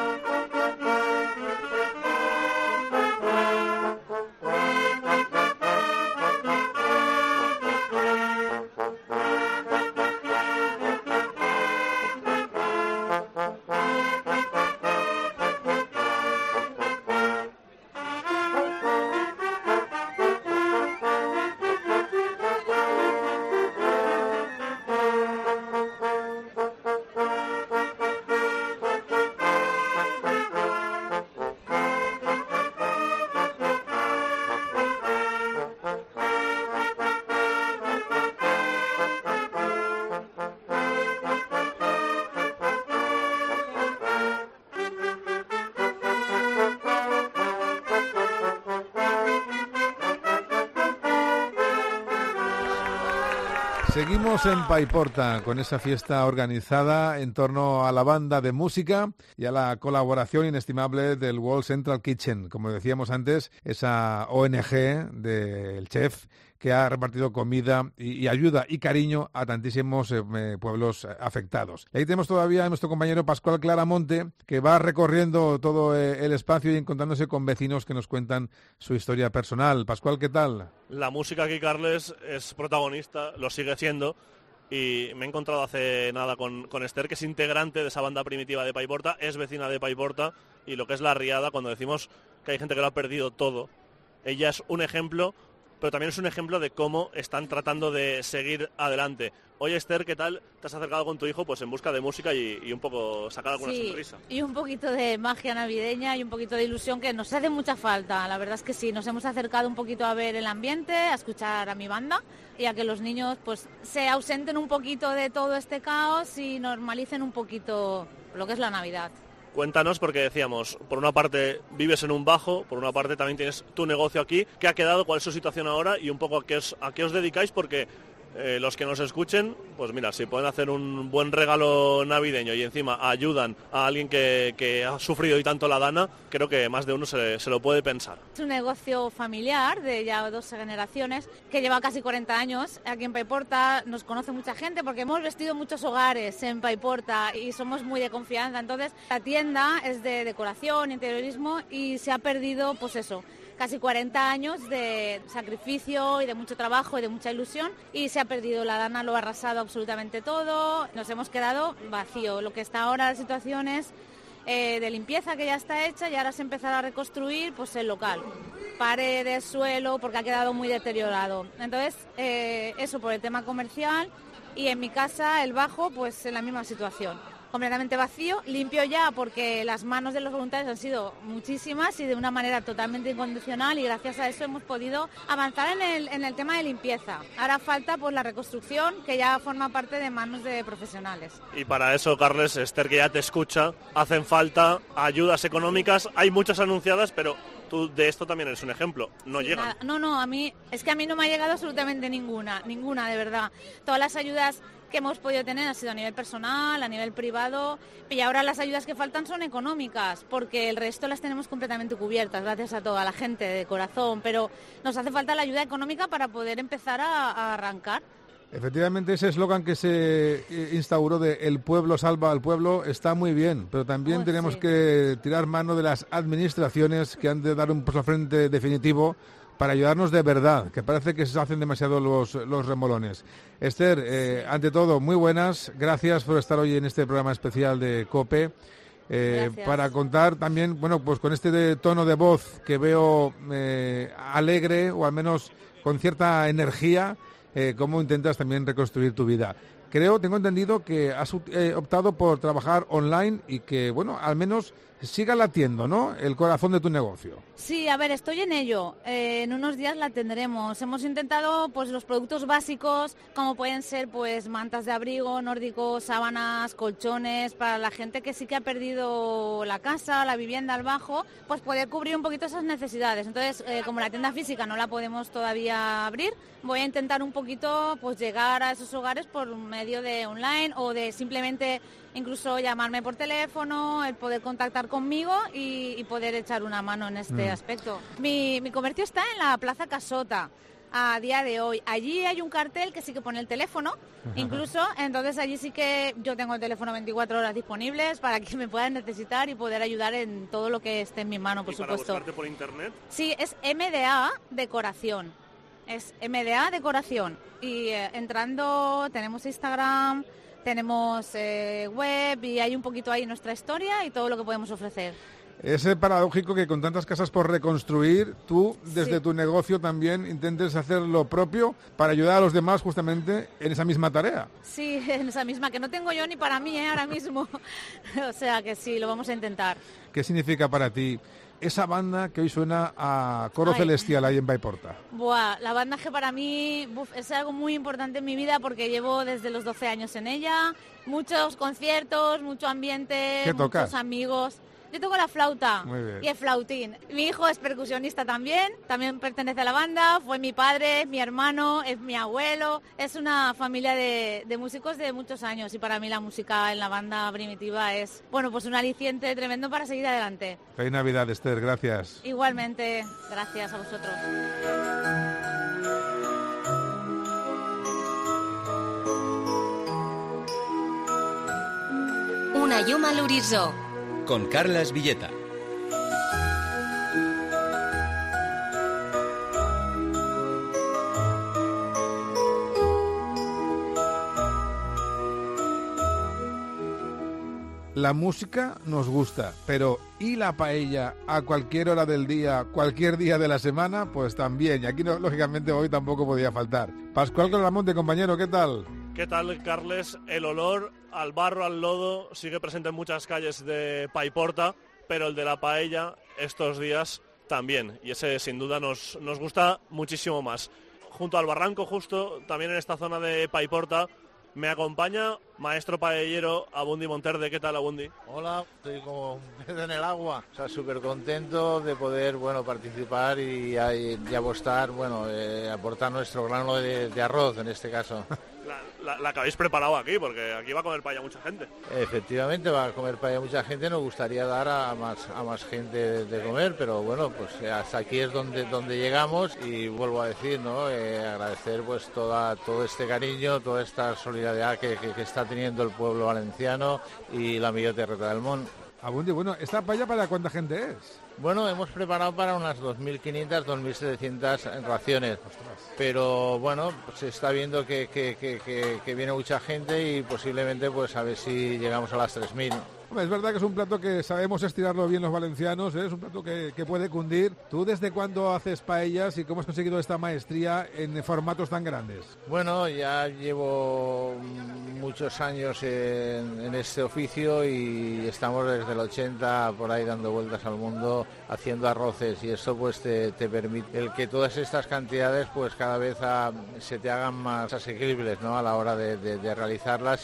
Seguimos en Paiporta con esa fiesta organizada en torno a la banda de música y a la colaboración inestimable del World Central Kitchen, como decíamos antes, esa ONG del chef que ha repartido comida y ayuda y cariño a tantísimos pueblos afectados. Ahí tenemos todavía a nuestro compañero Pascual Claramonte, que va recorriendo todo el espacio y encontrándose con vecinos que nos cuentan su historia personal. Pascual, ¿qué tal? La música aquí, Carles, es protagonista, lo sigue siendo, Y me he encontrado hace nada con Esther, que es integrante de esa banda primitiva de Paiporta, es vecina de Paiporta, y lo que es la riada, cuando decimos que hay gente que lo ha perdido todo, ella es un ejemplo, pero también es un ejemplo de cómo están tratando de seguir adelante. Oye, Esther, ¿qué tal? ¿Te has acercado con tu hijo pues en busca de música y un poco sacar alguna sonrisa? Y un poquito de magia navideña y un poquito de ilusión que nos hace mucha falta. La verdad es que sí, nos hemos acercado un poquito a ver el ambiente, a escuchar a mi banda y a que los niños pues se ausenten un poquito de todo este caos y normalicen un poquito lo que es la Navidad. Cuéntanos, porque decíamos, por una parte vives en un bajo, por una parte también tienes tu negocio aquí. ¿Qué ha quedado? ¿Cuál es su situación ahora? Y un poco a qué os dedicáis, porque los que nos escuchen, pues mira, si pueden hacer un buen regalo navideño y encima ayudan a alguien que ha sufrido y tanto la dana, creo que más de uno se lo puede pensar. Es un negocio familiar de ya 2 generaciones que lleva casi 40 años aquí en Paiporta. Nos conoce mucha gente porque hemos vestido muchos hogares en Paiporta y somos muy de confianza. Entonces la tienda es de decoración, interiorismo y se ha perdido pues eso, casi 40 años de sacrificio y de mucho trabajo y de mucha ilusión y se ha perdido. La dana lo ha arrasado absolutamente todo, nos hemos quedado vacío. Lo que está ahora la situación es de limpieza, que ya está hecha, y ahora se empezará a reconstruir pues el local, paredes, suelo, porque ha quedado muy deteriorado. Entonces eso por el tema comercial, y en mi casa el bajo pues en la misma situación, completamente vacío, limpio ya porque las manos de los voluntarios han sido muchísimas y de una manera totalmente incondicional, y gracias a eso hemos podido avanzar en el tema de limpieza. Ahora falta pues la reconstrucción, que ya forma parte de manos de profesionales. Y para eso, Carles, Esther, que ya te escucha, hacen falta ayudas económicas. Hay muchas anunciadas, pero tú de esto también eres un ejemplo, no llegan. No, a mí no me ha llegado absolutamente ninguna, de verdad. Todas las ayudas que hemos podido tener ha sido a nivel personal, a nivel privado, y ahora las ayudas que faltan son económicas, porque el resto las tenemos completamente cubiertas, gracias a toda la gente de corazón, pero nos hace falta la ayuda económica para poder empezar a arrancar. Efectivamente, ese eslogan que se instauró de "el pueblo salva al pueblo" está muy bien, pero también tenemos que tirar mano de las administraciones, que han de dar un paso al frente definitivo para ayudarnos de verdad, que parece que se hacen demasiado los remolones. Esther, ante todo, muy buenas, gracias por estar hoy en este programa especial de COPE, para contar también, bueno, pues con este tono de voz que veo alegre, o al menos con cierta energía, cómo intentas también reconstruir tu vida. Tengo entendido que has optado por trabajar online y que, bueno, al menos siga latiendo, ¿no?, el corazón de tu negocio. Sí, a ver, estoy en ello. En unos días la tendremos. Hemos intentado pues los productos básicos, como pueden ser pues mantas de abrigo, nórdicos, sábanas, colchones, para la gente que sí que ha perdido la casa, la vivienda, el bajo, pues poder cubrir un poquito esas necesidades. Entonces, como la tienda física no la podemos todavía abrir, voy a intentar un poquito pues llegar a esos hogares por medio de online, o de simplemente incluso llamarme por teléfono, el poder contactar conmigo y poder echar una mano en este aspecto. Mi comercio está en la Plaza Casota a día de hoy. Allí hay un cartel que sí que pone el teléfono, incluso, entonces allí sí que yo tengo el teléfono 24 horas disponibles para que me puedan necesitar y poder ayudar en todo lo que esté en mi mano, por supuesto. ¿Para buscarte por internet? Sí, es MDA Decoración. Es MDA Decoración. Y entrando tenemos Instagram, tenemos web, y hay un poquito ahí nuestra historia y todo lo que podemos ofrecer. Es paradójico que con tantas casas por reconstruir, tú desde tu negocio también intentes hacer lo propio para ayudar a los demás justamente en esa misma tarea. Sí, en esa misma, que no tengo yo ni para mí ahora mismo. O sea que sí, lo vamos a intentar. ¿Qué significa para ti esa banda que hoy suena a coro celestial ahí en Paiporta? Buah, la banda que para mí es algo muy importante en mi vida, porque llevo desde los 12 años en ella, muchos conciertos, mucho ambiente, muchos amigos. Yo toco la flauta y el flautín. Mi hijo es percusionista también pertenece a la banda, fue mi padre, mi hermano, es mi abuelo. Es una familia de músicos de muchos años, y para mí la música en la banda primitiva es, bueno, pues un aliciente tremendo para seguir adelante. Feliz Navidad, Esther, gracias. Igualmente, gracias a vosotros. Una llum a l'horitzó. Con Carles Villeta. la música nos gusta, pero ¿y la paella a cualquier hora del día, cualquier día de la semana? Pues también, y aquí no, lógicamente hoy tampoco podía faltar. Pascual Claramonte, compañero, ¿qué tal? ¿Qué tal, Carles? El olor al barro, al lodo, sigue presente en muchas calles de Paiporta, pero el de la paella estos días también, y ese sin duda nos gusta muchísimo más. Junto al barranco, justo, también en esta zona de Paiporta, me acompaña maestro paellero Abundi Monterde. ¿Qué tal, Abundi? Hola, estoy como un pez en el agua, o sea, súper contento de poder, participar y apostar, aportar nuestro grano de arroz en este caso. La que habéis preparado aquí, porque aquí va a comer paella mucha gente. Efectivamente, va a comer paella mucha gente, nos gustaría dar a más gente de comer, pero bueno, pues hasta aquí es donde llegamos y vuelvo a decir, ¿no? Agradecer pues todo este cariño, toda esta solidaridad que está teniendo el pueblo valenciano y la Millor Terreta del Mont. Abundi, ¿esta paella para cuánta gente es? Bueno, hemos preparado para unas 2.500, 2.700 raciones, pero bueno, pues se está viendo que viene mucha gente y posiblemente pues a ver si llegamos a las 3.000. Es verdad que es un plato que sabemos estirarlo bien los valencianos, ¿eh? Es un plato que puede cundir. ¿Tú desde cuándo haces paellas y cómo has conseguido esta maestría en formatos tan grandes? Bueno, ya llevo muchos años en este oficio y estamos desde el 80 por ahí dando vueltas al mundo haciendo arroces, y esto pues te permite el que todas estas cantidades pues cada vez se te hagan más asequibles, ¿no? A la hora de realizarlas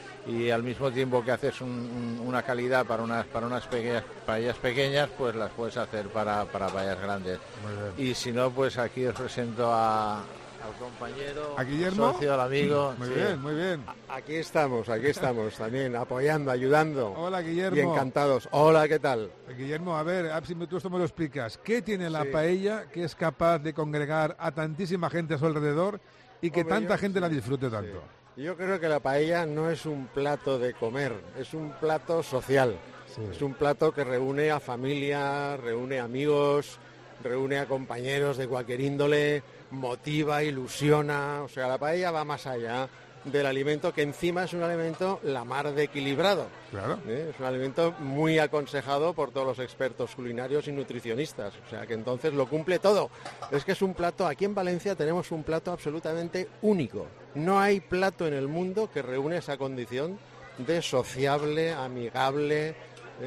y al mismo tiempo que haces una calidad para unas paellas pequeñas, pues las puedes hacer para paellas grandes. Y si no, pues aquí os presento al compañero, ¿a Guillermo? Socio, al amigo. Muy sí. bien, muy bien. Aquí estamos también, apoyando, ayudando. Hola, Guillermo. Y encantados. Hola, ¿qué tal? Guillermo, a ver si tú esto me lo explicas. ¿Qué tiene la paella que es capaz de congregar a tantísima gente a su alrededor y que tanta gente la disfrute tanto? Yo creo que la paella no es un plato de comer, es un plato social. Sí. Es un plato que reúne a familia, reúne amigos, reúne a compañeros de cualquier índole, motiva, ilusiona. O sea, la paella va más allá del alimento, que encima es un alimento la mar de equilibrado. Claro. Es un alimento muy aconsejado por todos los expertos culinarios y nutricionistas. O sea, que entonces lo cumple todo. Es que es un plato, aquí en Valencia tenemos un plato absolutamente único. No hay plato en el mundo que reúne esa condición de sociable, amigable,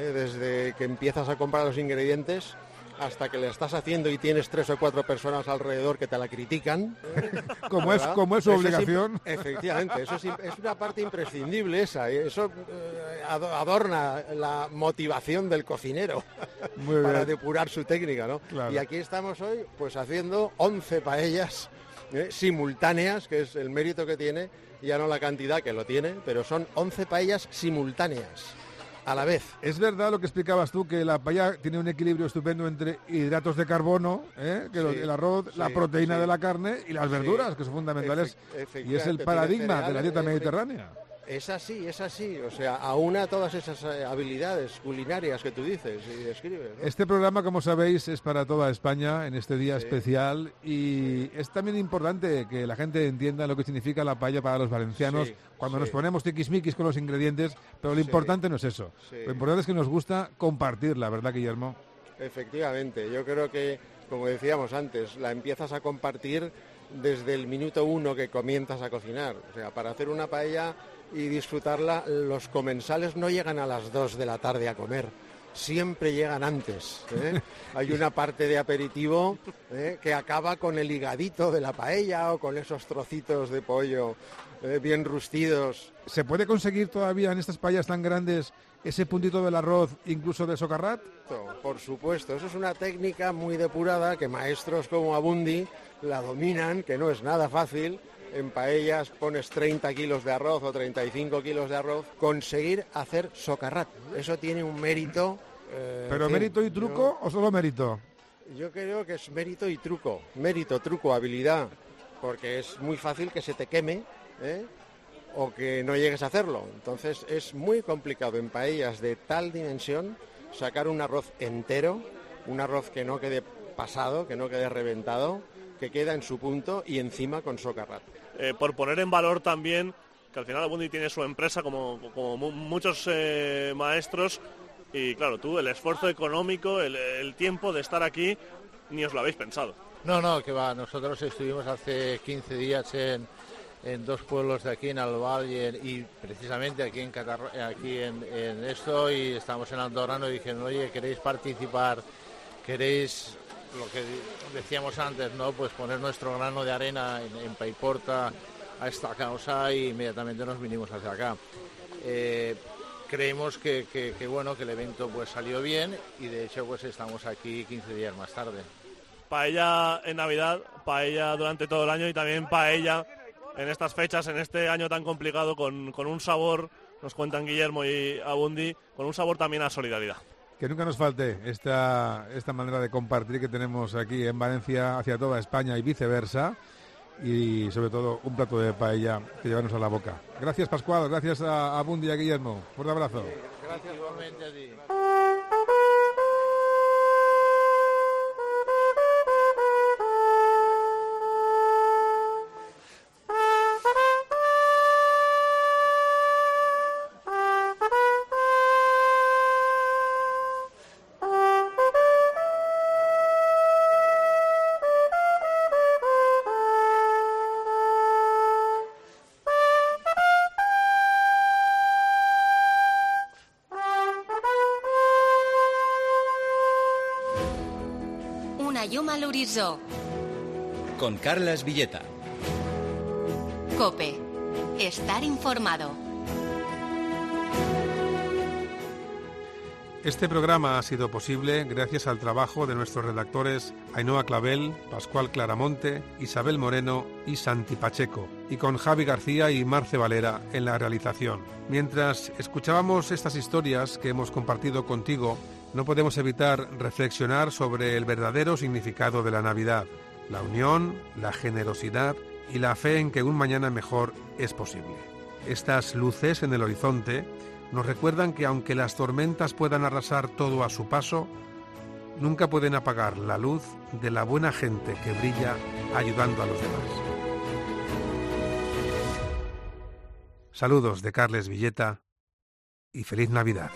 desde que empiezas a comprar los ingredientes hasta que le estás haciendo y tienes 3 o 4 personas alrededor que te la critican. Como es su obligación. Efectivamente, eso es una parte imprescindible esa. Eso adorna la motivación del cocinero para depurar su técnica, ¿no? Claro. Y aquí estamos hoy pues haciendo 11 paellas simultáneas, que es el mérito que tiene, ya no la cantidad que lo tiene, pero son 11 paellas simultáneas. A la vez. Es verdad lo que explicabas tú, que la paella tiene un equilibrio estupendo entre hidratos de carbono, el arroz, la proteína de la carne y las verduras, que son fundamentales, y es el paradigma de la dieta mediterránea. Es así, o sea, aúna todas esas habilidades culinarias que tú dices y describes, ¿no? Este programa, como sabéis, es para toda España en este día especial, y es también importante que la gente entienda lo que significa la paella para los valencianos cuando nos ponemos tiquismiquis con los ingredientes, pero lo importante no es eso. Lo importante es que nos gusta compartirla, ¿verdad, Guillermo? Efectivamente, yo creo que, como decíamos antes, la empiezas a compartir desde el minuto 1 que comienzas a cocinar. O sea, para hacer una paella y disfrutarla, los comensales no llegan a las 2 de la tarde a comer, siempre llegan antes, ¿eh? Hay una parte de aperitivo que acaba con el higadito de la paella o con esos trocitos de pollo bien rustidos. ¿Se puede conseguir todavía en estas paellas tan grandes ese puntito del arroz, incluso de socarrat? Por supuesto, eso es una técnica muy depurada que maestros como Abundi la dominan, que no es nada fácil. En paellas pones 30 kilos de arroz o 35 kilos de arroz, conseguir hacer socarrat. Eso tiene un mérito. ¿Pero mérito y truco o solo mérito? Yo creo que es mérito y truco. Mérito, truco, habilidad. Porque es muy fácil que se te queme, o que no llegues a hacerlo. Entonces es muy complicado en paellas de tal dimensión sacar un arroz entero, un arroz que no quede pasado, que no quede reventado, que queda en su punto y encima con socarrat. Por poner en valor también que al final Abundi tiene su empresa como muchos maestros, y claro, tú el esfuerzo económico, el tiempo de estar aquí, ni os lo habéis pensado. No, que va, nosotros estuvimos hace 15 días en 2 pueblos de aquí, en Albal y precisamente aquí en esto, y estamos en Andorra, nos dijeron, oye, ¿queréis participar? ¿Queréis, lo que decíamos antes, ¿no? Pues poner nuestro grano de arena en Paiporta a esta causa, y inmediatamente nos vinimos hacia acá. Creemos que el evento pues salió bien, y de hecho pues estamos aquí 15 días más tarde. Paella en Navidad, paella durante todo el año, y también paella en estas fechas, en este año tan complicado, con un sabor, nos cuentan Guillermo y Abundi, con un sabor también a solidaridad. Que nunca nos falte esta manera de compartir que tenemos aquí en Valencia hacia toda España y viceversa, y sobre todo un plato de paella que llevarnos a la boca. Gracias, Pascual, gracias a Abundi y a Guillermo. Fuerte abrazo. Gracias igualmente a ti. Una llum a l'horitzó. Con Carles Villeta. COPE. Estar informado. Este programa ha sido posible gracias al trabajo de nuestros redactores Ainhoa Clavel, Pascual Claramonte, Isabel Moreno y Santi Pacheco, y con Javi García y Marce Valera en la realización. Mientras escuchábamos estas historias que hemos compartido contigo, no podemos evitar reflexionar sobre el verdadero significado de la Navidad, la unión, la generosidad y la fe en que un mañana mejor es posible. Estas luces en el horizonte nos recuerdan que aunque las tormentas puedan arrasar todo a su paso, nunca pueden apagar la luz de la buena gente que brilla ayudando a los demás. Saludos de Carles Villeta y feliz Navidad.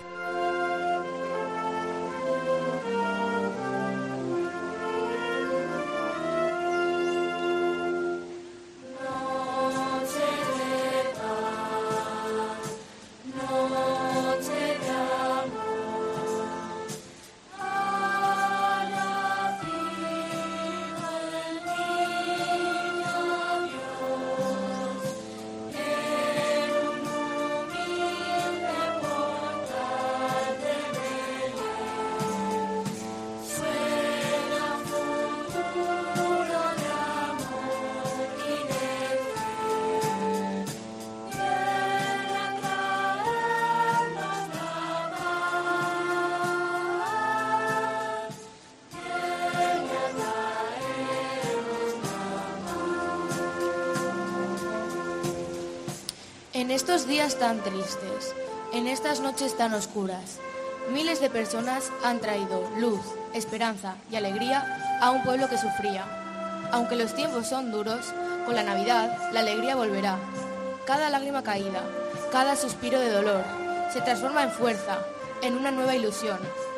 En estos días tan tristes, en estas noches tan oscuras, miles de personas han traído luz, esperanza y alegría a un pueblo que sufría. Aunque los tiempos son duros, con la Navidad la alegría volverá. Cada lágrima caída, cada suspiro de dolor, se transforma en fuerza, en una nueva ilusión.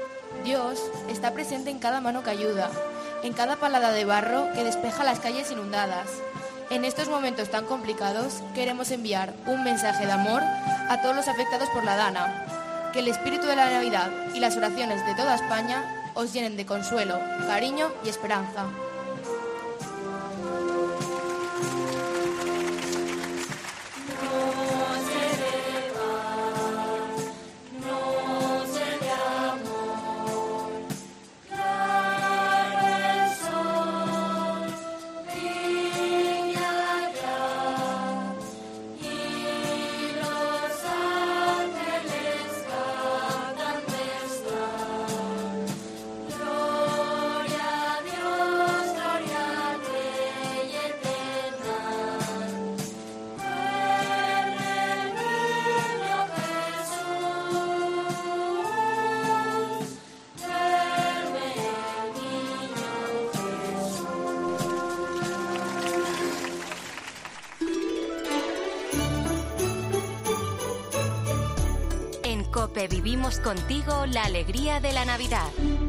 Dios está presente en cada mano que ayuda, en cada palada de barro que despeja las calles inundadas. En estos momentos tan complicados, queremos enviar un mensaje de amor a todos los afectados por la Dana. Que el espíritu de la Navidad y las oraciones de toda España os llenen de consuelo, cariño y esperanza. Gloria a Dios. COPE, vivimos contigo la alegría de la Navidad.